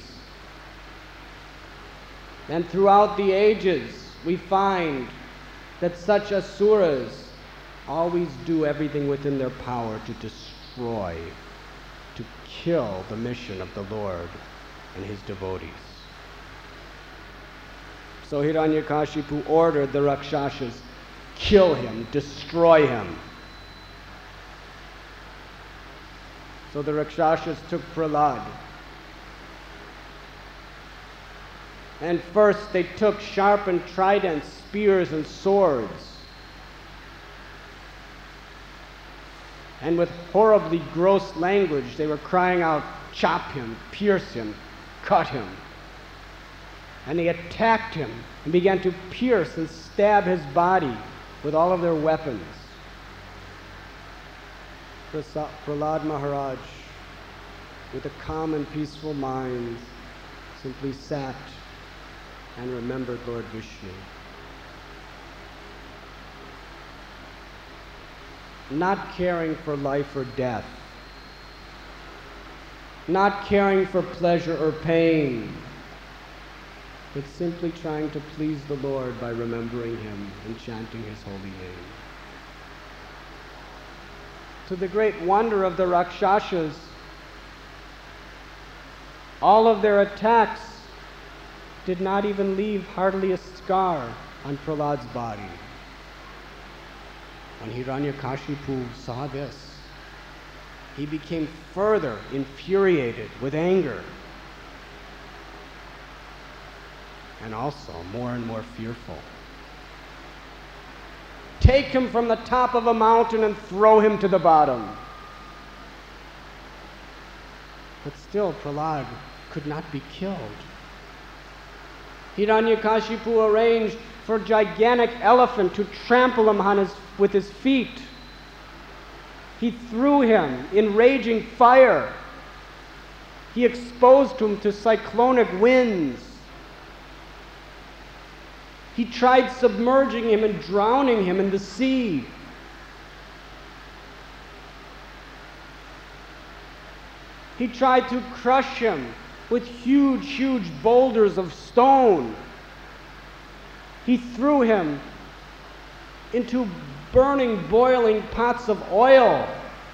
And throughout the ages, we find that such asuras always do everything within their power to destroy, to kill the mission of the Lord and his devotees. So Hiranyakashipu ordered the Rakshasas, kill him, destroy him. So the Rakshasas took Prahlad. And first they took sharpened tridents, spears, and swords. And with horribly gross language, they were crying out, chop him, pierce him, cut him. And they attacked him and began to pierce and stab his body with all of their weapons. Prahlad Maharaj, with a calm and peaceful mind, simply sat and remembered Lord Vishnu. Not caring for life or death, not caring for pleasure or pain, but simply trying to please the Lord by remembering Him and chanting His holy name. To the great wonder of the Rakshasas, all of their attacks did not even leave hardly a scar on Prahlad's body. When Hiranyakashipu saw this, he became further infuriated with anger, and also more and more fearful. Take him from the top of a mountain and throw him to the bottom. But still, Prahlad could not be killed. Hiranyakashipu arranged for a gigantic elephant to trample him on his, with his feet. He threw him in raging fire. He exposed him to cyclonic winds. He tried submerging him and drowning him in the sea. He tried to crush him with huge, huge boulders of stone. He threw him into burning, boiling pots of oil.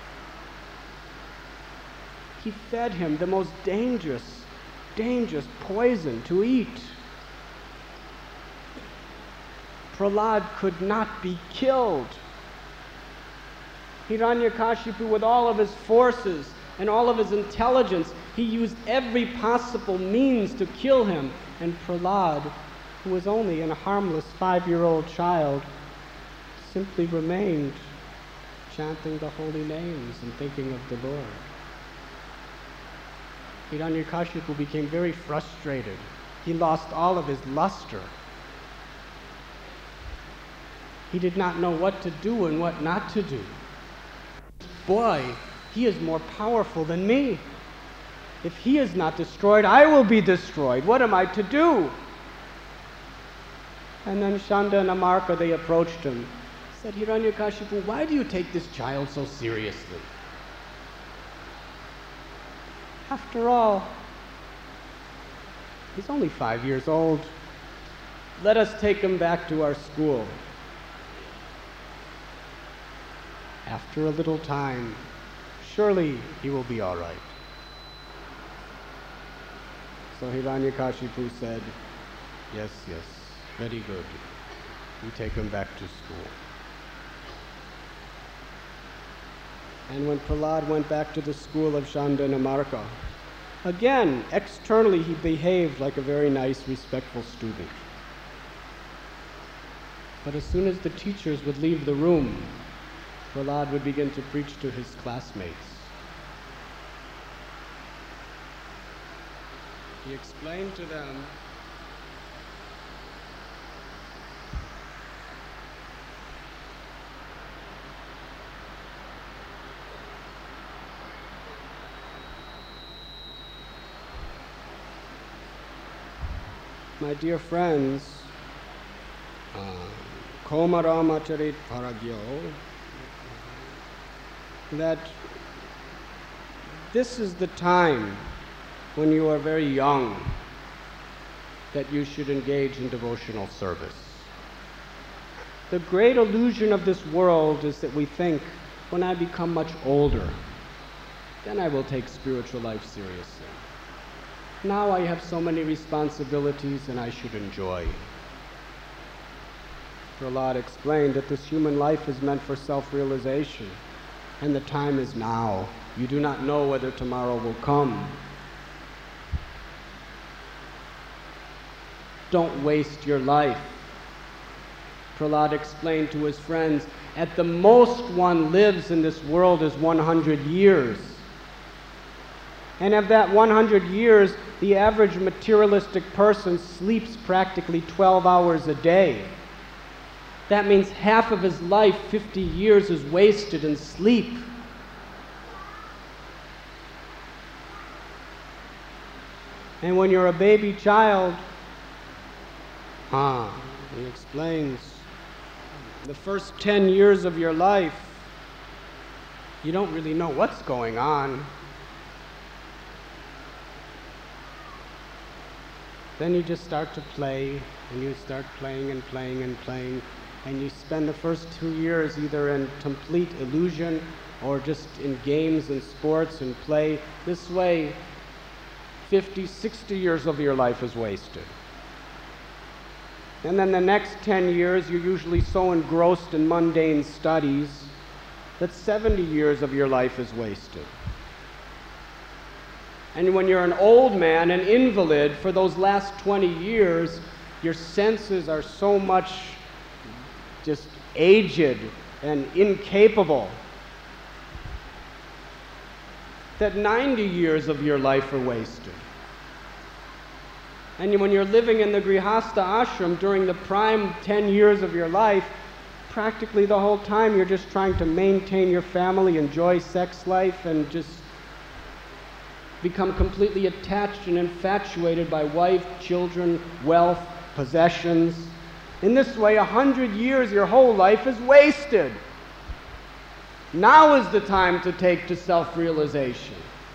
He fed him the most dangerous, dangerous poison to eat. Prahlad could not be killed. Hiranyakashipu, with all of his forces and all of his intelligence, he used every possible means to kill him. And Prahlad, who was only a harmless five-year-old child, simply remained chanting the holy names and thinking of the Lord. Hiranyakashipu became very frustrated. He lost all of his luster. He did not know what to do and what not to do. Boy, he is more powerful than me. If he is not destroyed, I will be destroyed. What am I to do? And then Chanda and Amarka, they approached him, said, Hiranyakashipu, why do you take this child so seriously? After all, he's only five years old. Let us take him back to our school. After a little time, surely he will be all right. So Hiranyakashipu said, yes, yes, very good. You take him back to school. And when Prahlad went back to the school of Chanda and Amarka, again, externally he behaved like a very nice, respectful student. But as soon as the teachers would leave the room, Prahlad would begin to preach to his classmates. He explained to them my dear friends, Komaramacharit Paragyo, that this is the time when you are very young that you should engage in devotional service. The great illusion of this world is that we think, when I become much older, then I will take spiritual life seriously. Now I have so many responsibilities and I should enjoy. Prahlad explained that this human life is meant for self-realization, and the time is now. You do not know whether tomorrow will come. Don't waste your life. Prahlad explained to his friends, at the most one lives in this world is one hundred years. And of that one hundred years, the average materialistic person sleeps practically twelve hours a day. That means half of his life, fifty years, is wasted in sleep. And when you're a baby child, ah, he explains, the first ten years of your life, you don't really know what's going on. Then you just start to play, and you start playing and playing and playing, and you spend the first two years either in complete illusion or just in games and sports and play. This way, fifty, sixty years of your life is wasted. And then the next ten years, you're usually so engrossed in mundane studies that seventy years of your life is wasted. And when you're an old man, an invalid, for those last twenty years, your senses are so much just aged and incapable that ninety years of your life are wasted. And when you're living in the Grihastha ashram during the prime ten years of your life, practically the whole time you're just trying to maintain your family, enjoy sex life, and just become completely attached and infatuated by wife, children, wealth, possessions. In this way, a hundred years, your whole life is wasted. Now is the time to take to self-realization.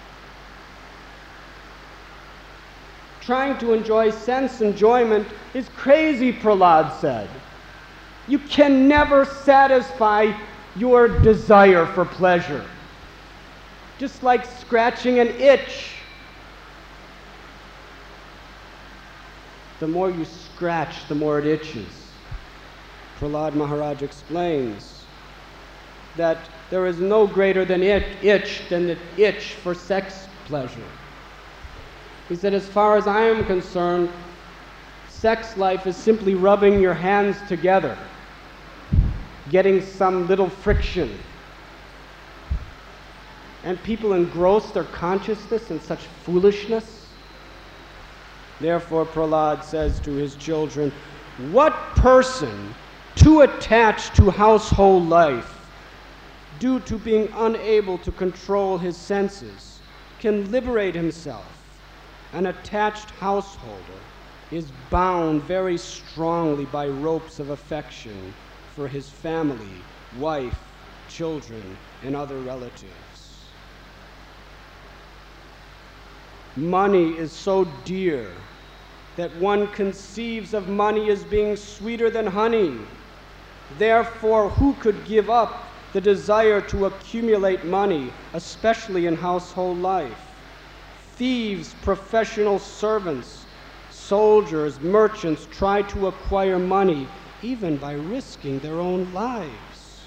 Trying to enjoy sense enjoyment is crazy, Prahlad said. You can never satisfy your desire for pleasure. Just like scratching an itch. The more you scratch, the more it itches. Prahlad Maharaj explains that there is no greater than it, itch than the itch for sex pleasure. He said, as far as I am concerned, sex life is simply rubbing your hands together, getting some little friction. And people engross their consciousness in such foolishness. Therefore, Prahlad says to his children, what person too attached to household life, due to being unable to control his senses, can liberate himself? An attached householder is bound very strongly by ropes of affection for his family, wife, children, and other relatives. Money is so dear that one conceives of money as being sweeter than honey. Therefore, who could give up the desire to accumulate money, especially in household life? Thieves, professional servants, soldiers, merchants try to acquire money even by risking their own lives.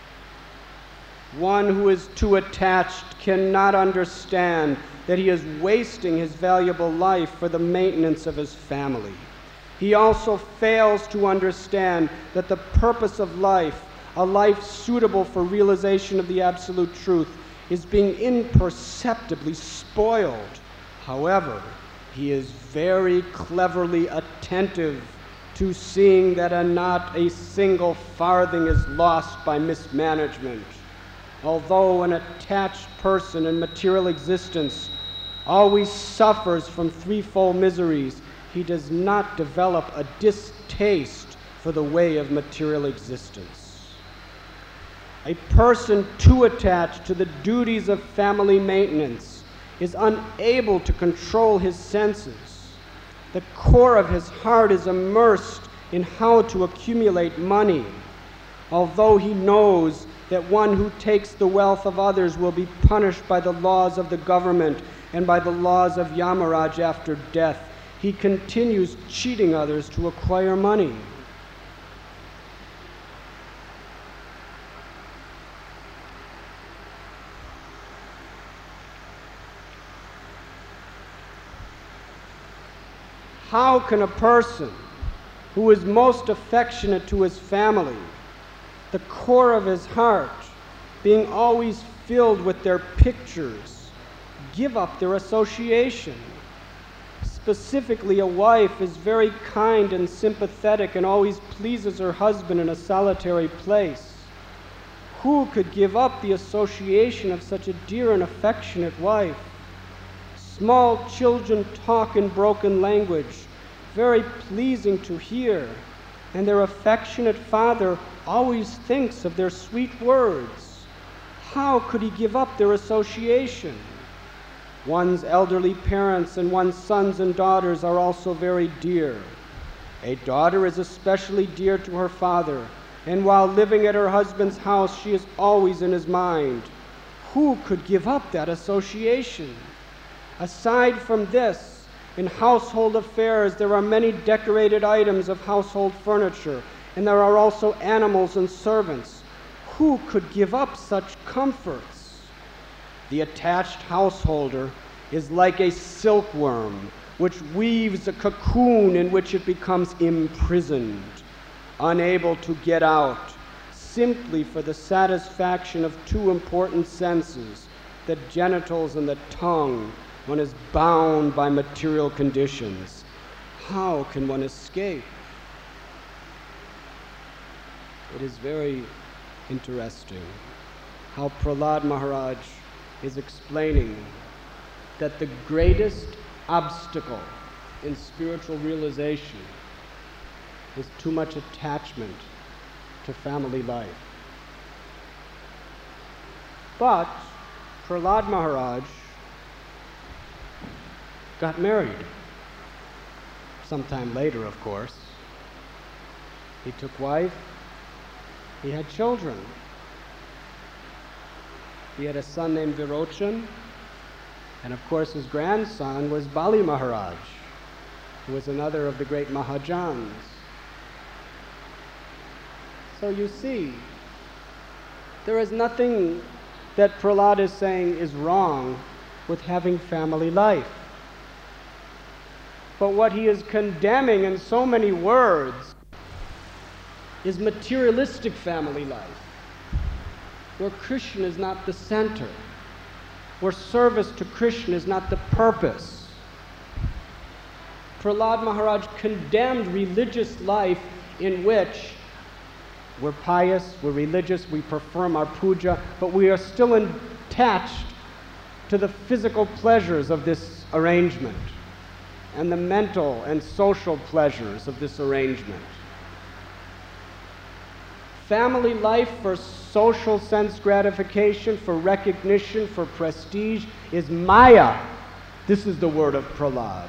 One who is too attached cannot understand that he is wasting his valuable life for the maintenance of his family. He also fails to understand that the purpose of life, a life suitable for realization of the absolute truth, is being imperceptibly spoiled. However, he is very cleverly attentive to seeing that a not a single farthing is lost by mismanagement. Although an attached person in material existence always suffers from threefold miseries, he does not develop a distaste for the way of material existence. A person too attached to the duties of family maintenance is unable to control his senses. The core of his heart is immersed in how to accumulate money, although he knows that one who takes the wealth of others will be punished by the laws of the government and by the laws of Yamaraj after death. He continues cheating others to acquire money. How can a person who is most affectionate to his family, the core of his heart, being always filled with their pictures, give up their association? Specifically, a wife is very kind and sympathetic and always pleases her husband in a solitary place. Who could give up the association of such a dear and affectionate wife? Small children talk in broken language, very pleasing to hear, and their affectionate father always thinks of their sweet words. How could he give up their association? One's elderly parents and one's sons and daughters are also very dear. A daughter is especially dear to her father, and while living at her husband's house, she is always in his mind. Who could give up that association? Aside from this, in household affairs, there are many decorated items of household furniture, and there are also animals and servants. Who could give up such comforts? The attached householder is like a silkworm, which weaves a cocoon in which it becomes imprisoned, unable to get out, simply for the satisfaction of two important senses, the genitals and the tongue. One is bound by material conditions. How can one escape? It is very interesting how Prahlad Maharaj is explaining that the greatest obstacle in spiritual realization is too much attachment to family life. But Prahlad Maharaj got married. Sometime later, of course. He took wife. He had children. He had a son named Virochan, and of course his grandson was Bali Maharaj, who was another of the great Mahajans. So you see, there is nothing that Prahlad is saying is wrong with having family life. But what he is condemning in so many words is materialistic family life, where Krishna is not the center, where service to Krishna is not the purpose. Prahlad Maharaj condemned religious life in which we're pious, we're religious, we perform our puja, but we are still attached to the physical pleasures of this arrangement and the mental and social pleasures of this arrangement. Family life for social sense gratification, for recognition, for prestige is Maya. This is the word of Prahlad.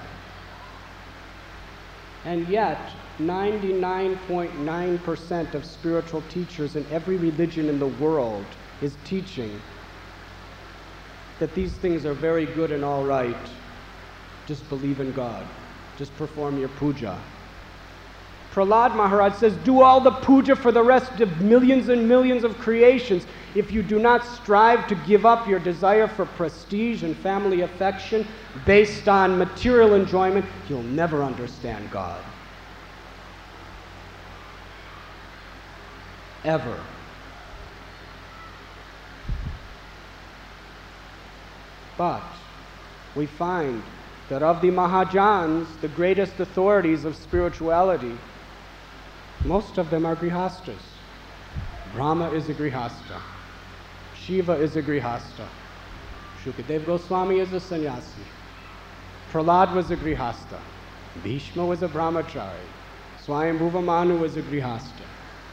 And yet, ninety-nine point nine percent of spiritual teachers in every religion in the world is teaching that these things are very good and all right. Just believe in God. Just perform your puja. Prahlad Maharaj says, do all the puja for the rest of millions and millions of creations. If you do not strive to give up your desire for prestige and family affection based on material enjoyment, you'll never understand God. Ever. But we find that of the Mahajans, the greatest authorities of spirituality, most of them are grihastas. Brahma is a grihasta. Shiva is a grihasta. Shukadev Goswami is a sannyasi. Prahlad was a grihasta. Bhishma was a brahmachari. Swayambhuva Manu was a grihasta.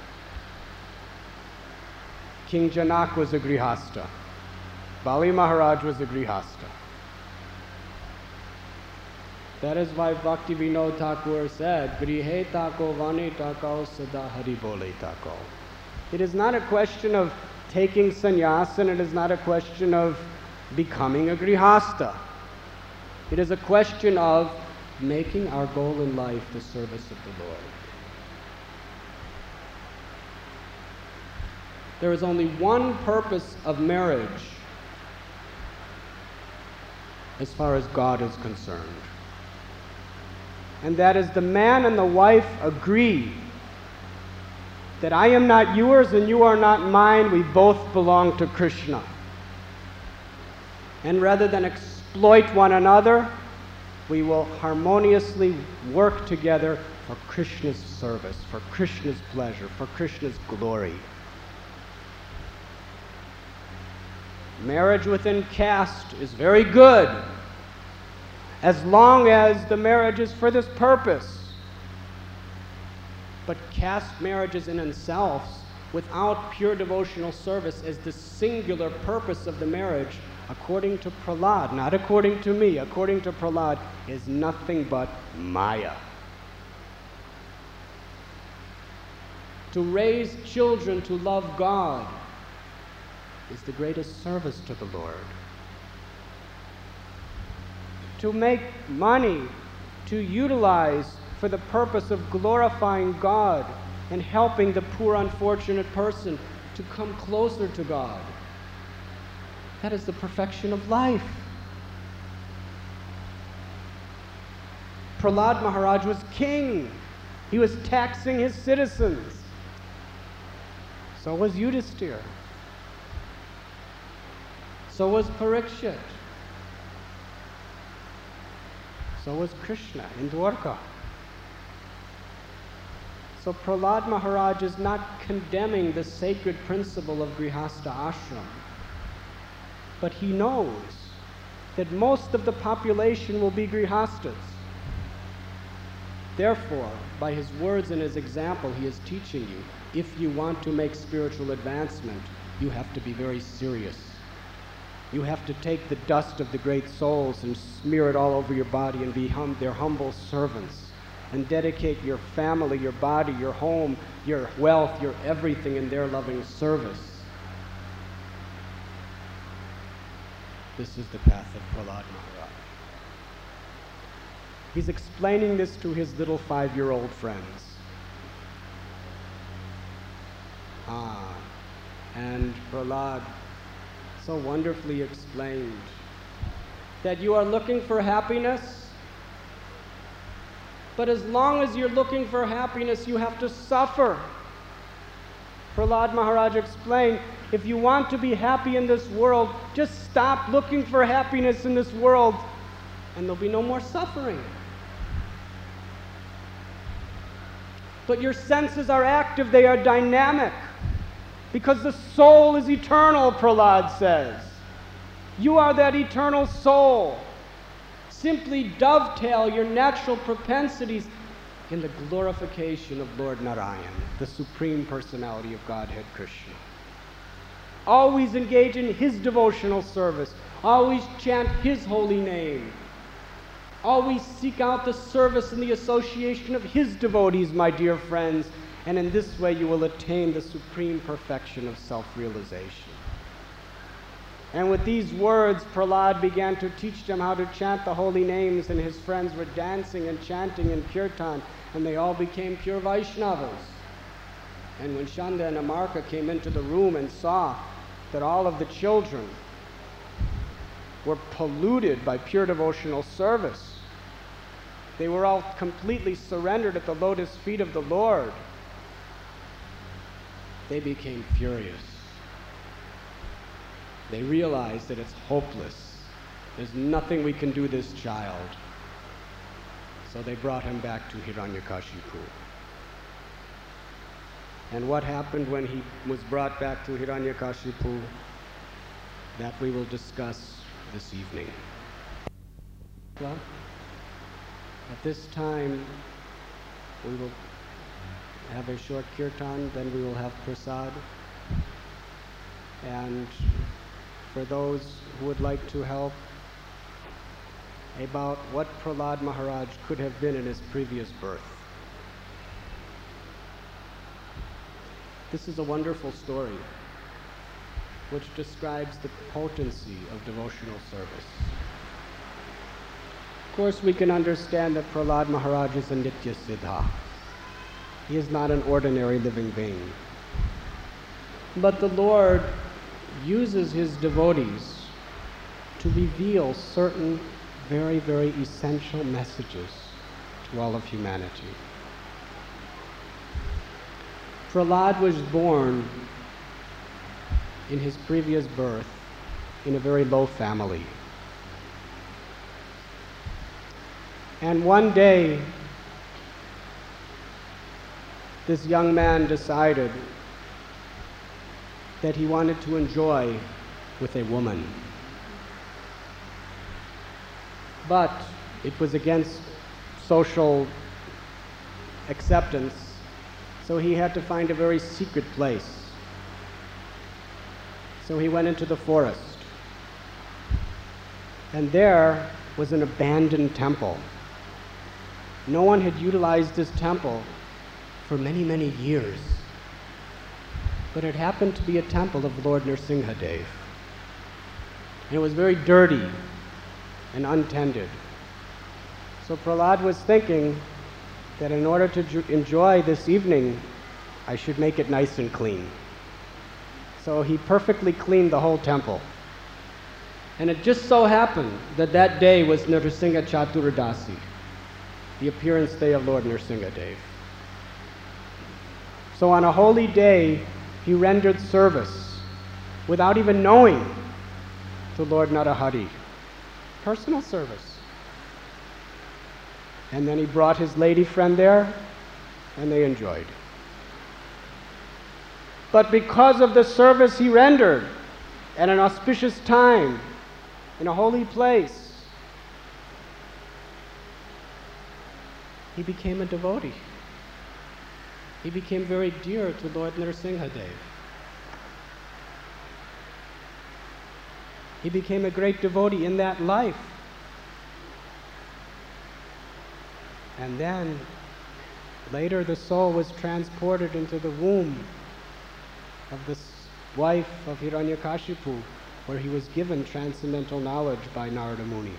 King Janak was a grihasta. Bali Maharaj was a grihasta. That is why Bhakti Vinod Thakur said, Grihe tako vani takao sada hari bole tako. It is not a question of taking sannyas, and it is not a question of becoming a grihasta. It is a question of making our goal in life the service of the Lord. There is only one purpose of marriage as far as God is concerned. And that is the man and the wife agree that I am not yours and you are not mine, we both belong to Krishna. And rather than exploit one another, we will harmoniously work together for Krishna's service, for Krishna's pleasure, for Krishna's glory. Marriage within caste is very good. as long as the marriage is for this purpose. But caste marriages in themselves, without pure devotional service as the singular purpose of the marriage, according to Prahlad, not according to me, according to Prahlad, is nothing but Maya. To raise children to love God is the greatest service to the Lord. To make money, to utilize for the purpose of glorifying God and helping the poor, unfortunate person to come closer to God. That is the perfection of life. Prahlad Maharaj was king. He was taxing his citizens. So was Yudhisthira. So was Parikshit. So was Krishna in Dwarka. So Prahlad Maharaj is not condemning the sacred principle of Grihastha Ashram, but he knows that most of the population will be Grihasthas. Therefore, by his words and his example, he is teaching you, if you want to make spiritual advancement, you have to be very serious. You have to take the dust of the great souls and smear it all over your body and be hum- their humble servants, and dedicate your family, your body, your home, your wealth, your everything in their loving service. This is the path of Prahlad Maharaj. He's explaining this to his little five-year-old friends. Ah, and Prahlad so wonderfully explained that you are looking for happiness, but as long as you're looking for happiness, you have to suffer. Prahlad Maharaj explained, if you want to be happy in this world, just stop looking for happiness in this world, and there'll be no more suffering. But your senses are active, they are dynamic, because the soul is eternal, Prahlad says. You are that eternal soul. Simply dovetail your natural propensities in the glorification of Lord Narayan, the Supreme Personality of Godhead Krishna. Always engage in his devotional service. Always chant his holy name. Always seek out the service and the association of his devotees, my dear friends, and in this way you will attain the supreme perfection of self-realization. And with these words, Prahlad began to teach them how to chant the holy names, and his friends were dancing and chanting in kirtan, and they all became pure Vaishnavas. And when Shanda and Amarka came into the room and saw that all of the children were polluted by pure devotional service, they were all completely surrendered at the lotus feet of the Lord, they became furious. They realized that it's hopeless. There's nothing we can do this child. So they brought him back to Hiranyakashipu. And what happened when he was brought back to Hiranyakashipu, that we will discuss this evening. Well, at this time, we will have a short kirtan, then we will have prasad. And for those who would like to help about what Prahlad Maharaj could have been in his previous birth. This is a wonderful story which describes the potency of devotional service. Of course, we can understand that Prahlad Maharaj is a Nitya Siddha. He is not an ordinary living being. But the Lord uses his devotees to reveal certain very, very essential messages to all of humanity. Prahlad was born in his previous birth in a very low family. And one day, this young man decided that he wanted to enjoy with a woman. But It was against social acceptance, so he had to find a very secret place. So he went into the forest. And there was an abandoned temple. No one had utilized this temple for many, many years. But it happened to be a temple of Lord Nrsimhadev. And it was very dirty and untended. So Prahlad was thinking that in order to ju- enjoy this evening, I should make it nice and clean. So he perfectly cleaned the whole temple. And it just so happened that that day was Nrsimha Chaturdasi, the appearance day of Lord Nrsimhadev. So on a holy day, he rendered service without even knowing to Lord Narahari. Personal service. And then he brought his lady friend there, and they enjoyed. But because of the service he rendered at an auspicious time, in a holy place, he became a devotee. He became very dear to Lord Nrsimhadev. He became a great devotee in that life. And then, later the soul was transported into the womb of this wife of Hiranyakashipu, where he was given transcendental knowledge by Narada Muni.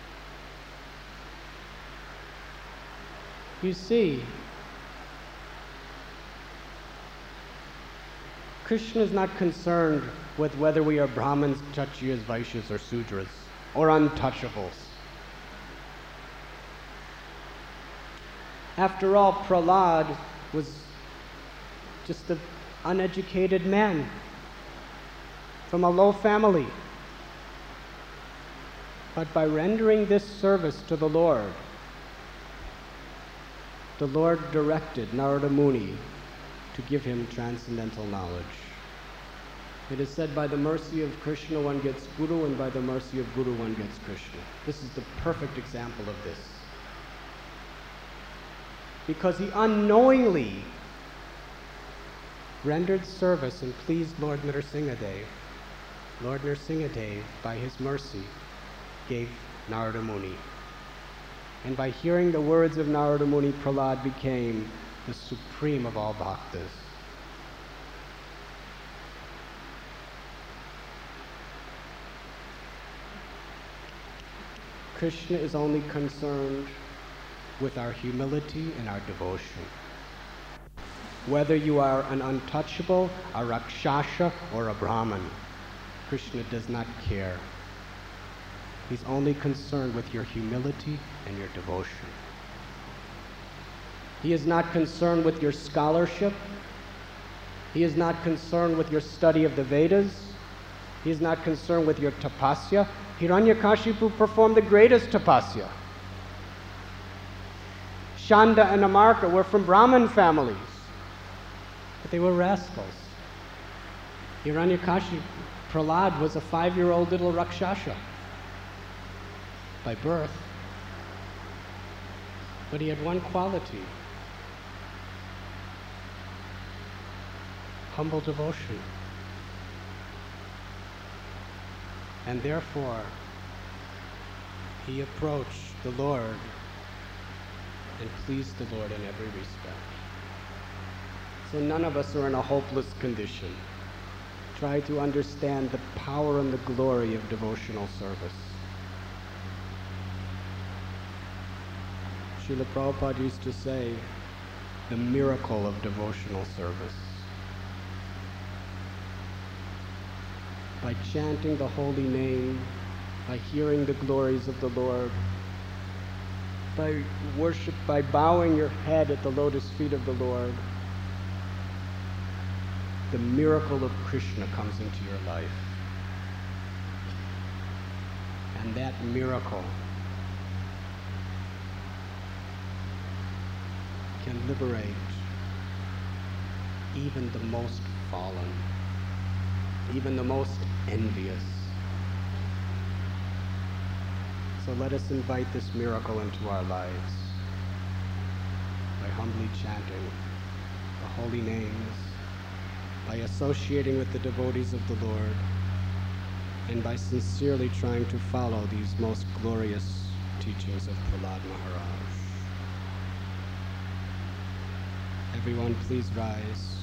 You see, Krishna is not concerned with whether we are Brahmins, Kshatriyas, Vaishyas, or Sudras, or untouchables. After all, Prahlad was just an uneducated man from a low family. But by rendering this service to the Lord, the Lord directed Narada Muni to give him transcendental knowledge. It is said, by the mercy of Krishna one gets Guru, and by the mercy of Guru one gets Krishna. This is the perfect example of this. Because he unknowingly rendered service and pleased Lord Nrsimhadev. Lord Nrsimhadev, by his mercy, gave Narada Muni. And by hearing the words of Narada Muni, Prahlad became the supreme of all bhaktas. Krishna is only concerned with our humility and our devotion. Whether you are an untouchable, a rakshasa, or a Brahman, Krishna does not care. He's only concerned with your humility and your devotion. He is not concerned with your scholarship. He is not concerned with your study of the Vedas. He is not concerned with your tapasya. Hiranyakashipu performed the greatest tapasya. Shanda and Amarka were from Brahmin families, but they were rascals. Hiranyakashipu, Prahlad was a five-year-old little rakshasa by birth, but he had one quality: humble devotion. And therefore, he approached the Lord and pleased the Lord in every respect. So none of us are in a hopeless condition. Try to understand the power and the glory of devotional service. Srila Prabhupada used to say, the miracle of devotional service. By chanting the holy name, by hearing the glories of the Lord, by worship, by bowing your head at the lotus feet of the Lord, the miracle of Krishna comes into your life. And that miracle can liberate even the most fallen, even the most envious. So let us invite this miracle into our lives by humbly chanting the holy names, by associating with the devotees of the Lord, and by sincerely trying to follow these most glorious teachings of Prahlad Maharaj. Everyone, please rise.